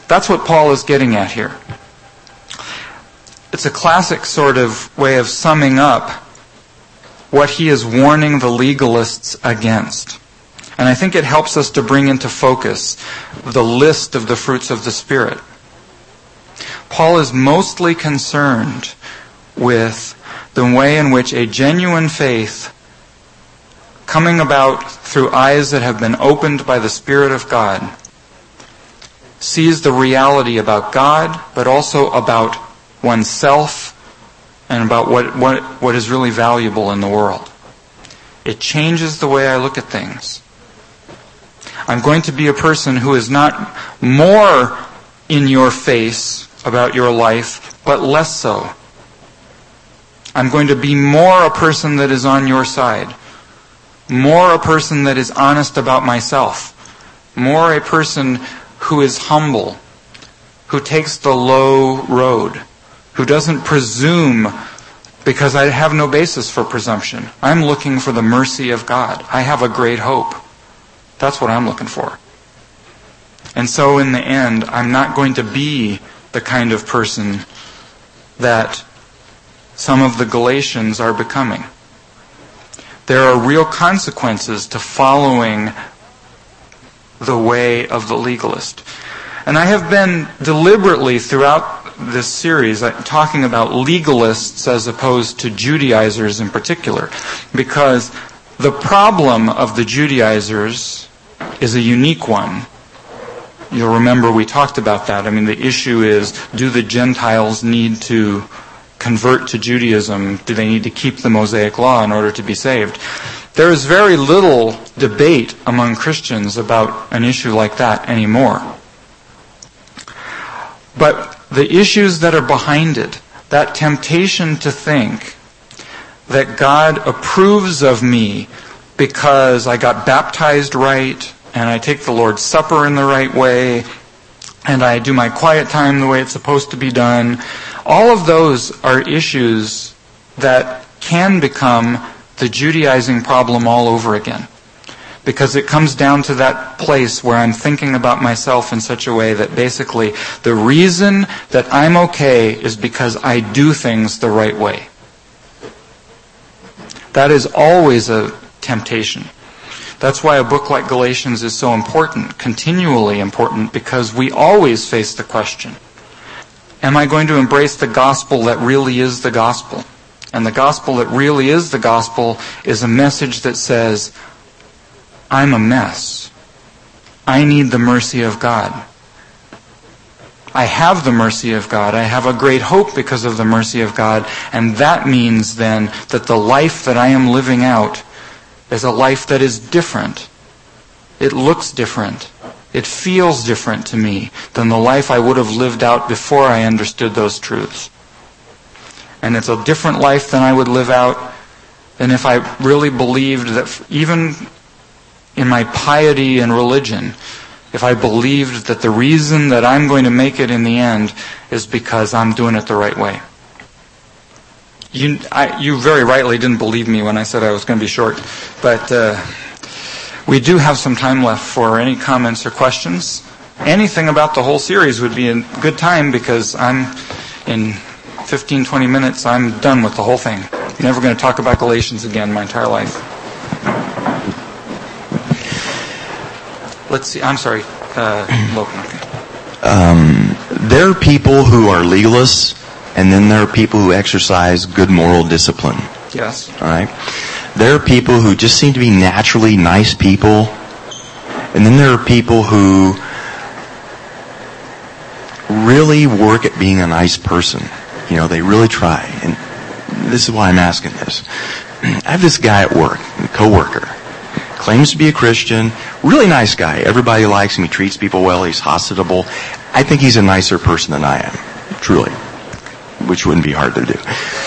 That's what Paul is getting at here. It's a classic sort of way of summing up what he is warning the legalists against. And I think it helps us to bring into focus the list of the fruits of the Spirit. Paul is mostly concerned with the way in which a genuine faith, coming about through eyes that have been opened by the Spirit of God, sees the reality about God, but also about oneself and about what, what, what is really valuable in the world. It changes the way I look at things. I'm going to be a person who is not more in your face about your life, but less so. I'm going to be more a person that is on your side, more a person that is honest about myself, more a person who is humble, who takes the low road, who doesn't presume because I have no basis for presumption. I'm looking for the mercy of God. I have a great hope. That's what I'm looking for. And so in the end, I'm not going to be the kind of person that some of the Galatians are becoming. There are real consequences to following the way of the legalist. And I have been deliberately throughout this series talking about legalists as opposed to Judaizers in particular, because the problem of the Judaizers is a unique one. You'll remember we talked about that. I mean, the issue is, do the Gentiles need to convert to Judaism? Do they need to keep the Mosaic Law in order to be saved? There is very little debate among Christians about an issue like that anymore. But the issues that are behind it, that temptation to think that God approves of me because I got baptized right, and I take the Lord's Supper in the right way, and I do my quiet time the way it's supposed to be done, all of those are issues that can become the Judaizing problem all over again. Because it comes down to that place where I'm thinking about myself in such a way that basically the reason that I'm okay is because I do things the right way. That is always a temptation. That's why a book like Galatians is so important, continually important, because we always face the question, am I going to embrace the gospel that really is the gospel? And the gospel that really is the gospel is a message that says, I'm a mess. I need the mercy of God. I have the mercy of God. I have a great hope because of the mercy of God. And that means then that the life that I am living out is a life that is different. It looks different. It feels different to me than the life I would have lived out before I understood those truths. And it's a different life than I would live out than if I really believed that even in my piety and religion, if I believed that the reason that I'm going to make it in the end is because I'm doing it the right way. You, I, you very rightly didn't believe me when I said I was going to be short, but uh, we do have some time left for any comments or questions. Anything about the whole series would be a good time, because I'm in fifteen, twenty minutes, I'm done with the whole thing. I'm never going to talk about Galatians again my entire life. Let's see. I'm sorry. Uh, Logan. Um, there are people who are legalists, and then there are people who exercise good moral discipline. Yes. All right. There are people who just seem to be naturally nice people, and then there are people who really work at being a nice person. You know, they really try. And this is why I'm asking this. I have this guy at work, a coworker. Claims to be a Christian, really nice guy. Everybody likes him. He treats people well. He's hospitable. I think he's a nicer person than I am, truly, which wouldn't be hard to do.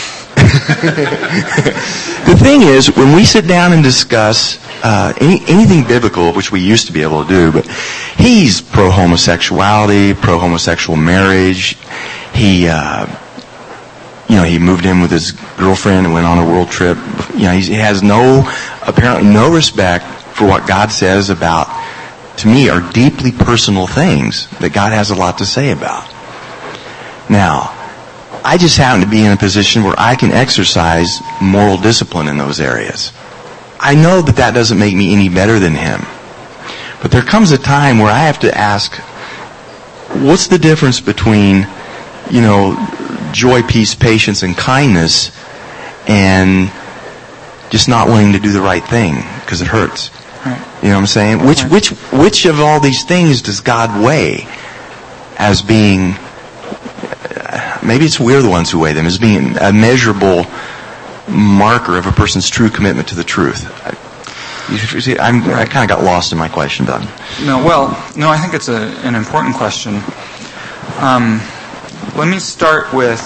The thing is, when we sit down and discuss uh, any, anything biblical, which we used to be able to do, but he's pro-homosexuality, pro-homosexual marriage. He, uh, you know, he moved in with his girlfriend and went on a world trip. You know, he has no, apparently no respect for what God says about to me, are deeply personal things that God has a lot to say about. Now, I just happen to be in a position where I can exercise moral discipline in those areas. I know that that doesn't make me any better than him. But there comes a time where I have to ask, what's the difference between, you know, joy, peace, patience, and kindness, and just not wanting to do the right thing because it hurts? Right. You know what I'm saying? Which which which of all these things does God weigh as being? Maybe it's we're the ones who weigh them as being a measurable marker of a person's true commitment to the truth. I, you see, I'm, I kind of got lost in my question, Doug. No, well, no, I think it's a, an important question. Um, let me start with,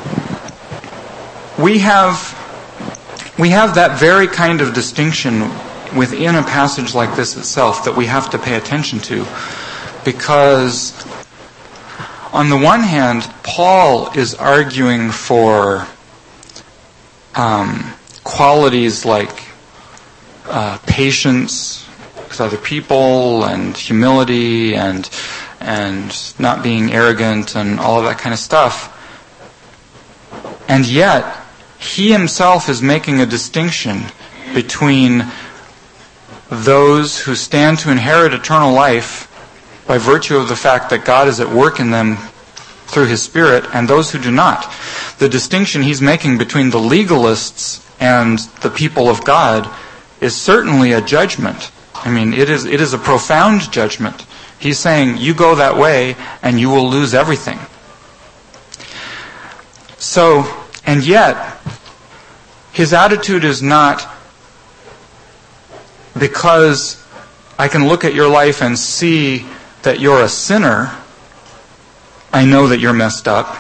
we have we have that very kind of distinction within a passage like this itself that we have to pay attention to, because on the one hand, Paul is arguing for um, qualities like uh, patience with other people and humility and and not being arrogant and all of that kind of stuff. And yet, he himself is making a distinction between those who stand to inherit eternal life by virtue of the fact that God is at work in them through His Spirit, and those who do not. The distinction he's making between the legalists and the people of God is certainly a judgment. I mean, it is it is a profound judgment. He's saying, you go that way and you will lose everything. So, and yet, his attitude is not, because I can look at your life and see that you're a sinner, I know that you're messed up.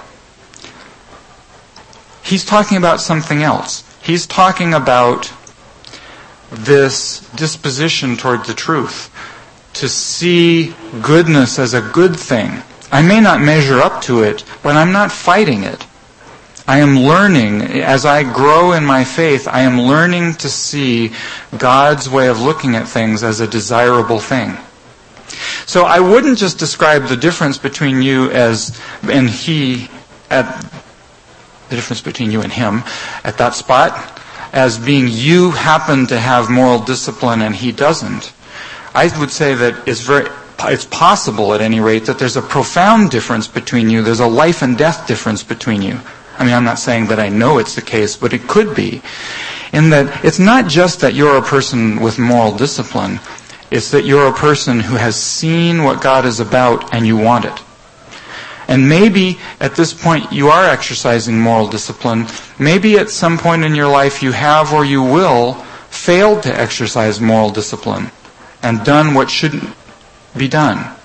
He's talking about something else. He's talking about this disposition toward the truth, to see goodness as a good thing. I may not measure up to it, but I'm not fighting it. I am learning, as I grow in my faith, I am learning to see God's way of looking at things as a desirable thing. So I wouldn't just describe the difference between you as and he at the difference between you and him at that spot as being you happen to have moral discipline and he doesn't. I would say that it's very it's possible at any rate that there's a profound difference between you. There's a life and death difference between you. I mean, I'm not saying that I know it's the case, but it could be. In that it's not just that you're a person with moral discipline. It's that you're a person who has seen what God is about and you want it. And maybe at this point you are exercising moral discipline. Maybe at some point in your life you have or you will failed to exercise moral discipline and done what shouldn't be done.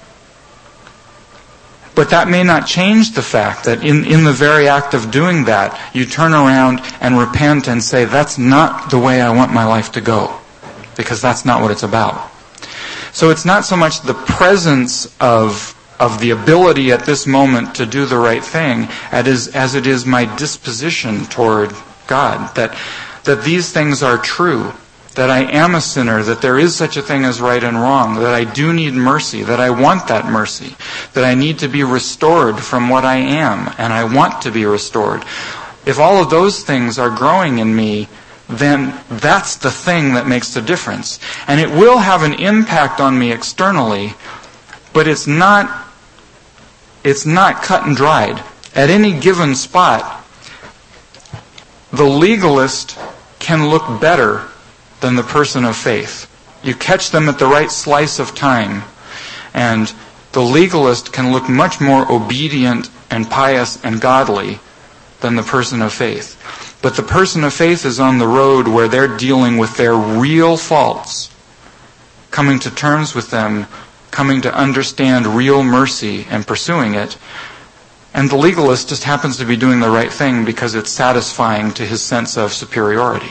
But that may not change the fact that in, in the very act of doing that, you turn around and repent and say, that's not the way I want my life to go, because that's not what it's about. So it's not so much the presence of of the ability at this moment to do the right thing as, as it is my disposition toward God, that that these things are true, that I am a sinner, that there is such a thing as right and wrong, that I do need mercy, that I want that mercy, that I need to be restored from what I am, and I want to be restored. If all of those things are growing in me, then that's the thing that makes the difference. And it will have an impact on me externally, but it's not it's not cut and dried. At any given spot, the legalist can look better than the person of faith. You catch them at the right slice of time, and the legalist can look much more obedient and pious and godly than the person of faith. But the person of faith is on the road where they're dealing with their real faults, coming to terms with them, coming to understand real mercy and pursuing it. And the legalist just happens to be doing the right thing because it's satisfying to his sense of superiority.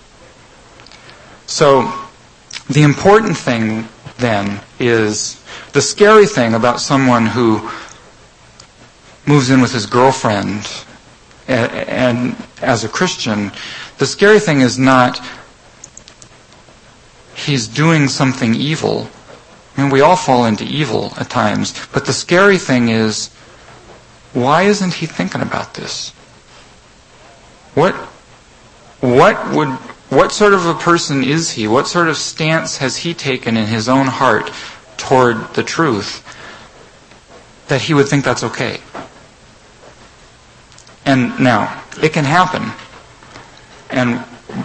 So, the important thing then is the scary thing about someone who moves in with his girlfriend and, and as a Christian, the scary thing is not he's doing something evil. I mean, we all fall into evil at times. But the scary thing is, why isn't he thinking about this? What, what would, what sort of a person is he? What sort of stance has he taken in his own heart toward the truth that he would think that's okay? And now, it can happen. And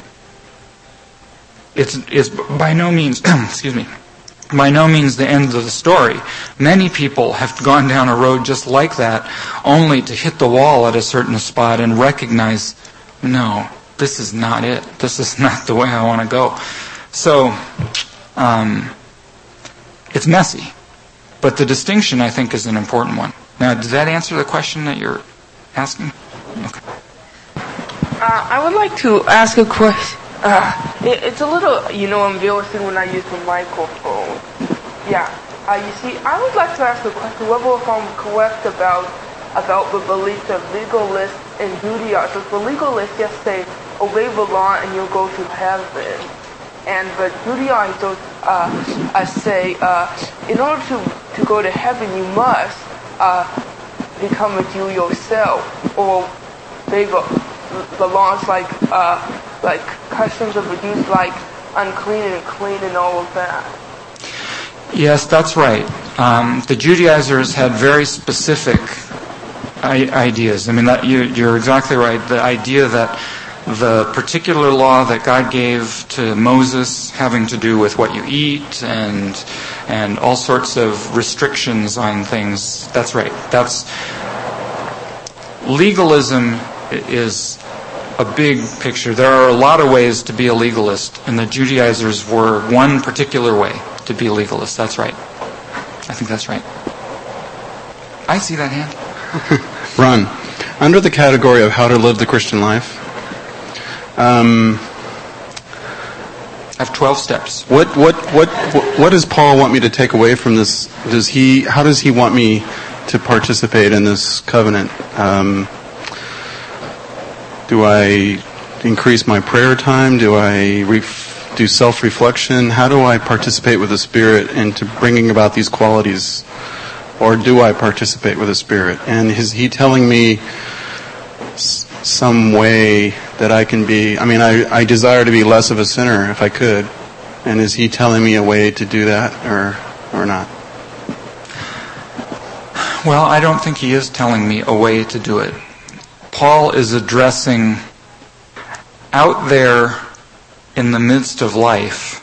it's, it's by no means, excuse me, by no means the end of the story. Many people have gone down a road just like that, only to hit the wall at a certain spot and recognize, no, this is not it. This is not the way I want to go. So, um, it's messy. But the distinction, I think, is an important one. Now, does that answer the question that you're asking? Okay. Uh, I would like to ask a question. Uh, it, it's a little, you know, embarrassing when I use the microphone. Yeah. Uh, you see, I would like to ask a question, whether if I'm correct about about the beliefs of legalists and Judaizers. The legalists just say, obey the law and you'll go to heaven. And the Judaizers uh, uh, say, uh, in order to, to go to heaven, you must uh, become a Jew yourself, or obey the, the laws like uh, like customs of the Jews, like unclean and clean and all of that. Yes, that's right. Um, the Judaizers had very specific I- ideas. I mean, that, you, you're exactly right. The idea that the particular law that God gave to Moses, having to do with what you eat and and all sorts of restrictions on things, that's right. That's legalism is a big picture. There are a lot of ways to be a legalist, and the Judaizers were one particular way to be a legalist. That's right. I think that's right. I see that hand. Ron, under the category of how to live the Christian life, um, I have twelve steps. What what what what does Paul want me to take away from this? Does he? How does he want me to participate in this covenant? Um, do I increase my prayer time? Do I ref, do self-reflection? How do I participate with the Spirit into bringing about these qualities? Or do I participate with the Spirit? And is he telling me s- some way that I can be? I mean, I, I desire to be less of a sinner if I could. And is he telling me a way to do that, or or not? Well, I don't think he is telling me a way to do it. Paul is addressing out there in the midst of life,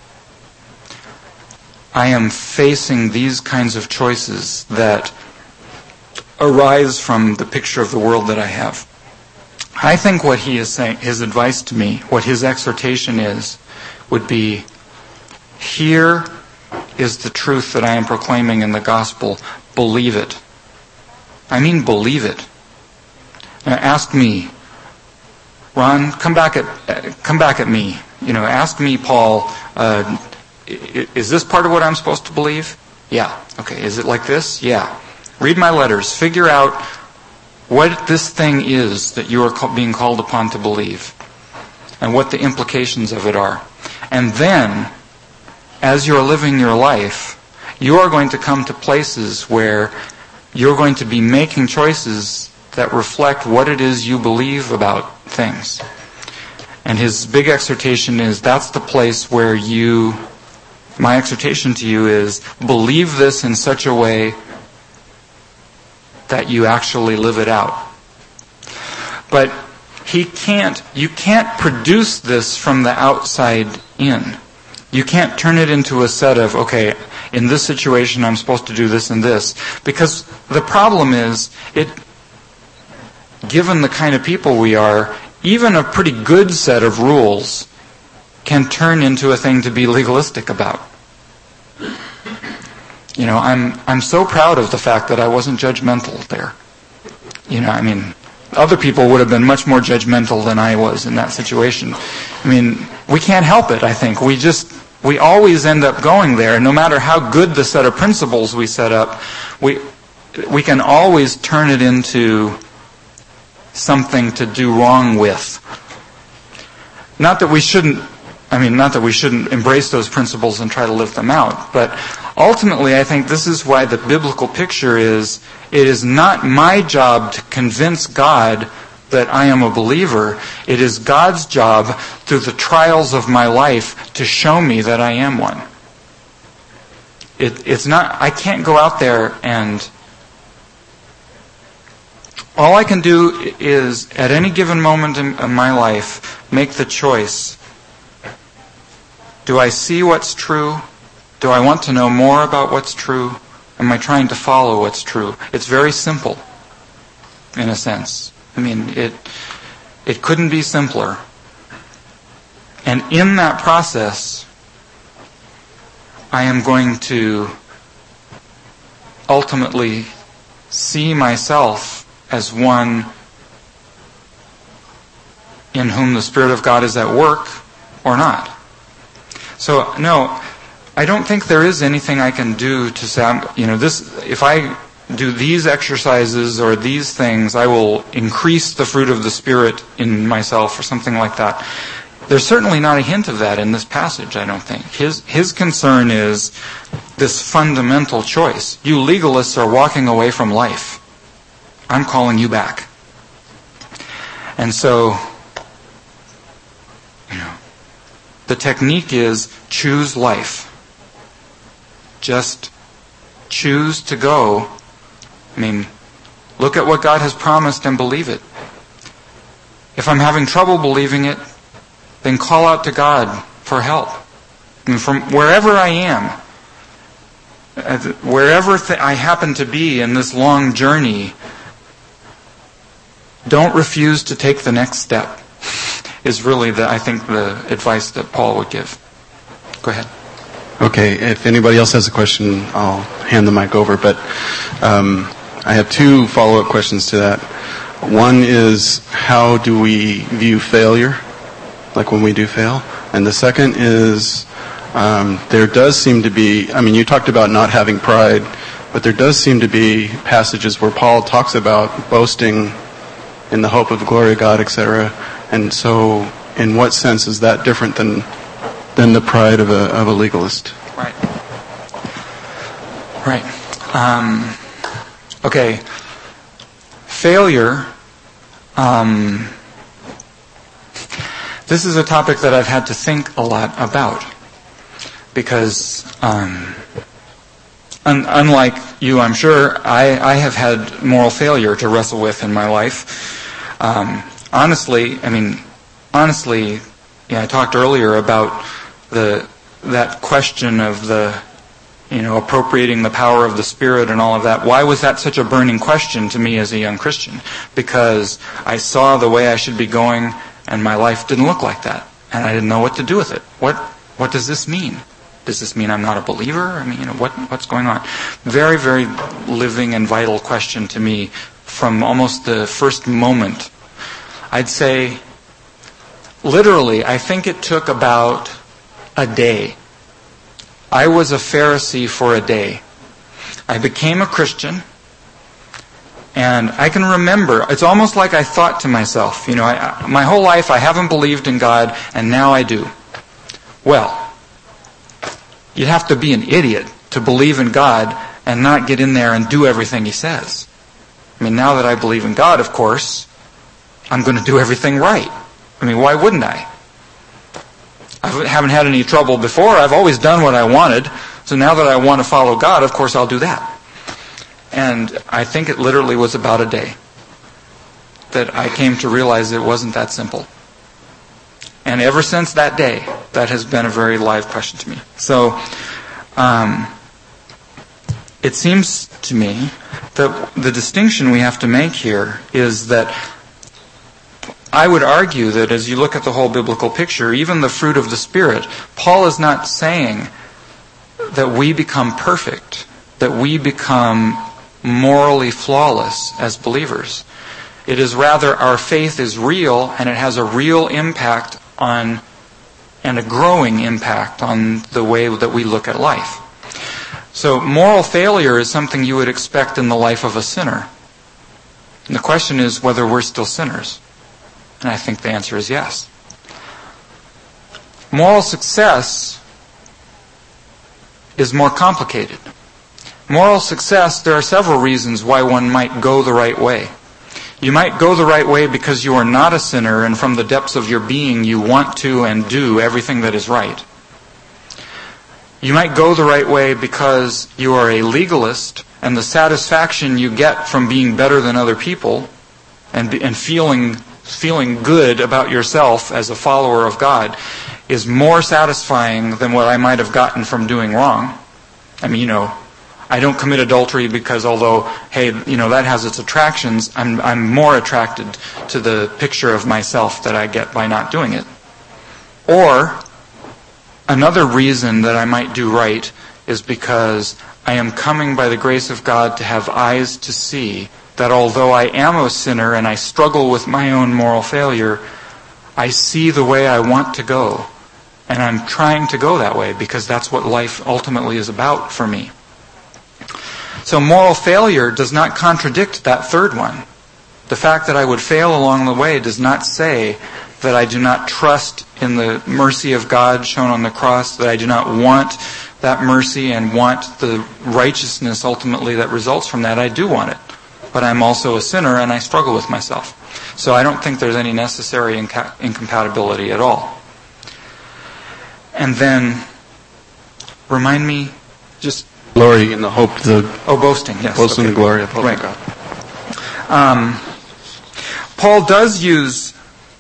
I am facing these kinds of choices that arise from the picture of the world that I have. I think what he is saying, his advice to me, what his exhortation is, would be, here is the truth that I am proclaiming in the gospel. Believe it. I mean believe it. Now ask me, Ron, come back at uh, come back at me. You know, ask me, Paul, uh, is this part of what I'm supposed to believe? Yeah. Okay. Is it like this? Yeah. Read my letters. Figure out what this thing is that you are being called upon to believe, and what the implications of it are. And then, as you're living your life, you are going to come to places where you're going to be making choices that reflect what it is you believe about things. And his big exhortation is, that's the place where you, my exhortation to you is, believe this in such a way that you actually live it out. But he can't, you can't produce this from the outside in. You can't turn it into a set of, okay, in this situation I'm supposed to do this and this. Because the problem is, it, given the kind of people we are, even a pretty good set of rules can turn into a thing to be legalistic about. You know, I'm I'm so proud of the fact that I wasn't judgmental there. You know, I mean, other people would have been much more judgmental than I was in that situation. I mean, we can't help it, I think. We just, we always end up going there. No matter how good the set of principles we set up, we we can always turn it into something to do wrong with. Not that we shouldn't, I mean, not that we shouldn't embrace those principles and try to live them out, but ultimately, I think this is why the biblical picture is, it is not my job to convince God that I am a believer. It is God's job through the trials of my life to show me that I am one. It, it's not, I can't go out there and all I can do is, at any given moment in, in my life, make the choice. Do I see what's true? Do I want to know more about what's true? Am I trying to follow what's true? It's very simple, in a sense. I mean, it it couldn't be simpler. And in that process, I am going to ultimately see myself as one in whom the Spirit of God is at work or not. So, no, I don't think there is anything I can do to say, you know, this, if I do these exercises or these things, I will increase the fruit of the Spirit in myself or something like that. There's certainly not a hint of that in this passage, I don't think. His his concern is this fundamental choice. You legalists are walking away from life. I'm calling you back. And so, you know, the technique is choose life. Just choose to go. I mean, look at what God has promised and believe it. If I'm having trouble believing it, then call out to God for help. I mean, from wherever I am, wherever th- I happen to be in this long journey, don't refuse to take the next step, is really, the, I think, the advice that Paul would give. Go ahead. Okay, if anybody else has a question, I'll hand the mic over. But um, I have two follow-up questions to that. One is, how do we view failure, like when we do fail? And the second is, um, there does seem to be, I mean, you talked about not having pride, but there does seem to be passages where Paul talks about boasting in the hope of the glory of God, et cetera. And so, in what sense is that different than than the pride of a of a legalist? Right. Right. Um, okay. Failure. Um, this is a topic that I've had to think a lot about because, um, un- unlike you, I'm sure, I, I have had moral failure to wrestle with in my life. Um, honestly, I mean, honestly, yeah, I talked earlier about the that question of the, you know, appropriating the power of the Spirit and all of that. Why was that such a burning question to me as a young Christian? Because I saw the way I should be going, and my life didn't look like that, and I didn't know what to do with it. What what does this mean? Does this mean I'm not a believer? I mean, you know, what what's going on? Very, very living and vital question to me from almost the first moment. I'd say, literally, I think it took about a day. I was a Pharisee for a day. I became a Christian, and I can remember, it's almost like I thought to myself, you know, I, my whole life I haven't believed in God, and now I do. Well, you'd have to be an idiot to believe in God and not get in there and do everything He says. I mean, now that I believe in God, of course, I'm going to do everything right. I mean, why wouldn't I? I haven't had any trouble before. I've always done what I wanted. So now that I want to follow God, of course I'll do that. And I think it literally was about a day that I came to realize it wasn't that simple. And ever since that day, that has been a very live question to me. So, um, it seems to me that the distinction we have to make here is that I would argue that as you look at the whole biblical picture, even the fruit of the Spirit, Paul is not saying that we become perfect, that we become morally flawless as believers. It is rather our faith is real, and it has a real impact on, and a growing impact on the way that we look at life. So moral failure is something you would expect in the life of a sinner. And the question is whether we're still sinners. And I think the answer is yes. Moral success is more complicated. Moral success, there are several reasons why one might go the right way. You might go the right way because you are not a sinner and from the depths of your being you want to and do everything that is right. You might go the right way because you are a legalist and the satisfaction you get from being better than other people and, and feeling, feeling good about yourself as a follower of God is more satisfying than what I might have gotten from doing wrong. I mean, you know, I don't commit adultery because although, hey, you know, that has its attractions, I'm, I'm more attracted to the picture of myself that I get by not doing it. Or, another reason that I might do right is because I am coming by the grace of God to have eyes to see that although I am a sinner and I struggle with my own moral failure, I see the way I want to go. And I'm trying to go that way because that's what life ultimately is about for me. So moral failure does not contradict that third one. The fact that I would fail along the way does not say that I do not trust in the mercy of God shown on the cross, that I do not want that mercy and want the righteousness ultimately that results from that. I do want it. But I'm also a sinner and I struggle with myself. So I don't think there's any necessary inca- incompatibility at all. And then, remind me, just... Glory in the hope, the... Oh, boasting, yes. Boasting okay. the glory of hope right. of God. Um, Paul does use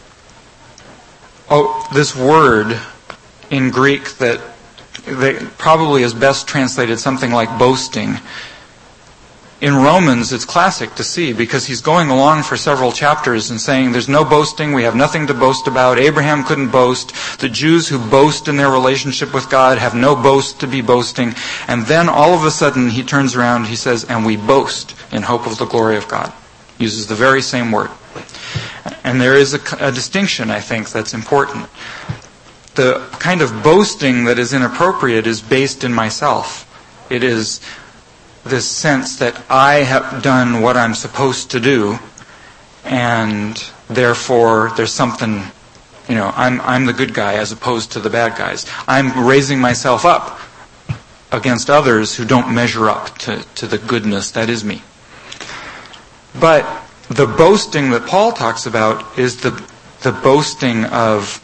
oh, this word in Greek that, that probably is best translated something like boasting. In Romans, it's classic to see because he's going along for several chapters and saying there's no boasting, we have nothing to boast about, Abraham couldn't boast, the Jews who boast in their relationship with God have no boast to be boasting, and then all of a sudden he turns around, he says, and we boast in hope of the glory of God. Uses the very same word. And there is a, a distinction, I think, that's important. The kind of boasting that is inappropriate is based in myself. It is this sense that I have done what I'm supposed to do, and therefore there's something, you know, I'm I'm the good guy as opposed to the bad guys. I'm raising myself up against others who don't measure up to, to the goodness that is me. But the boasting that Paul talks about is the the boasting of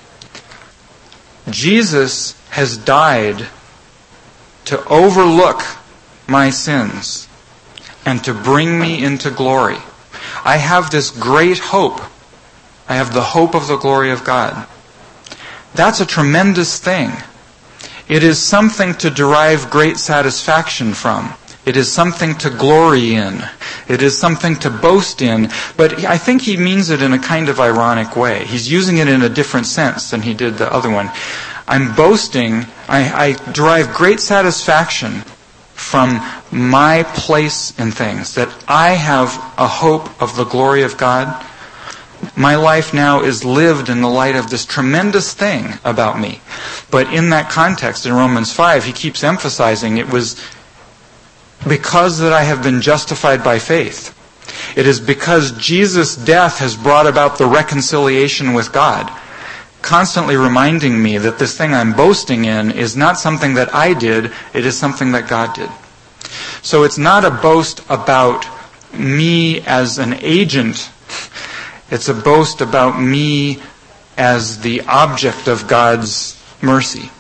Jesus has died to overlook my sins and to bring me into glory. I have this great hope. I have the hope of the glory of God. That's a tremendous thing. It is something to derive great satisfaction from. It is something to glory in. It is something to boast in. But I think he means it in a kind of ironic way. He's using it in a different sense than he did the other one. I'm boasting, I, I derive great satisfaction from my place in things, that I have a hope of the glory of God. My life now is lived in the light of this tremendous thing about me. But in that context, in Romans five, he keeps emphasizing it was because that I have been justified by faith. It is because Jesus' death has brought about the reconciliation with God, constantly reminding me that this thing I'm boasting in is not something that I did, it is something that God did. So it's not a boast about me as an agent, it's a boast about me as the object of God's mercy.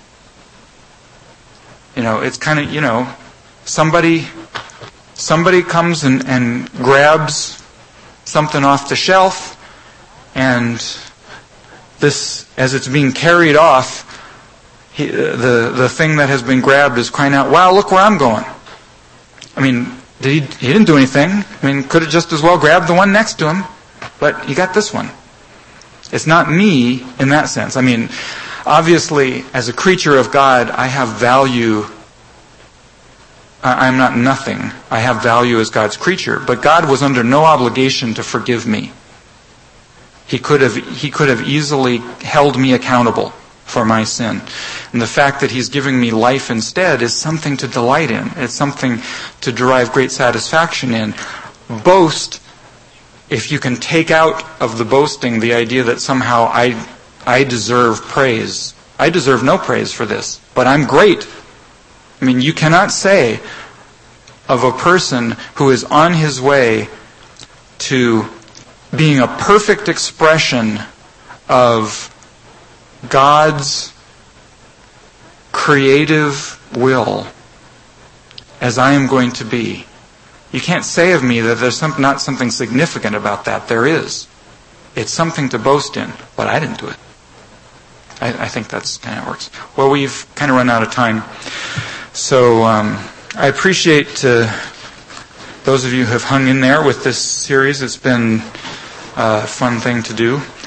You know, it's kind of, you know, somebody somebody comes and, and grabs something off the shelf, and this, as it's being carried off, he, the the thing that has been grabbed is crying out, "Wow, look where I'm going." I mean, did he, he didn't do anything. I mean, could have just as well grabbed the one next to him, but he got this one. It's not me in that sense. I mean, obviously, as a creature of God, I have value. I'm not nothing. I have value as God's creature, but God was under no obligation to forgive me. He could have he could have easily held me accountable for my sin. And the fact that he's giving me life instead is something to delight in. It's something to derive great satisfaction in. Boast, if you can take out of the boasting the idea that somehow I I deserve praise. I deserve no praise for this, but I'm great. I mean, you cannot say of a person who is on his way to being a perfect expression of God's creative will, as I am going to be. You can't say of me that there's some, not something significant about that. There is. It's something to boast in, but I didn't do it. I, I think that's kind of works. Well, we've kind of run out of time. So um, I appreciate uh, those of you who have hung in there with this series. It's been a fun thing to do.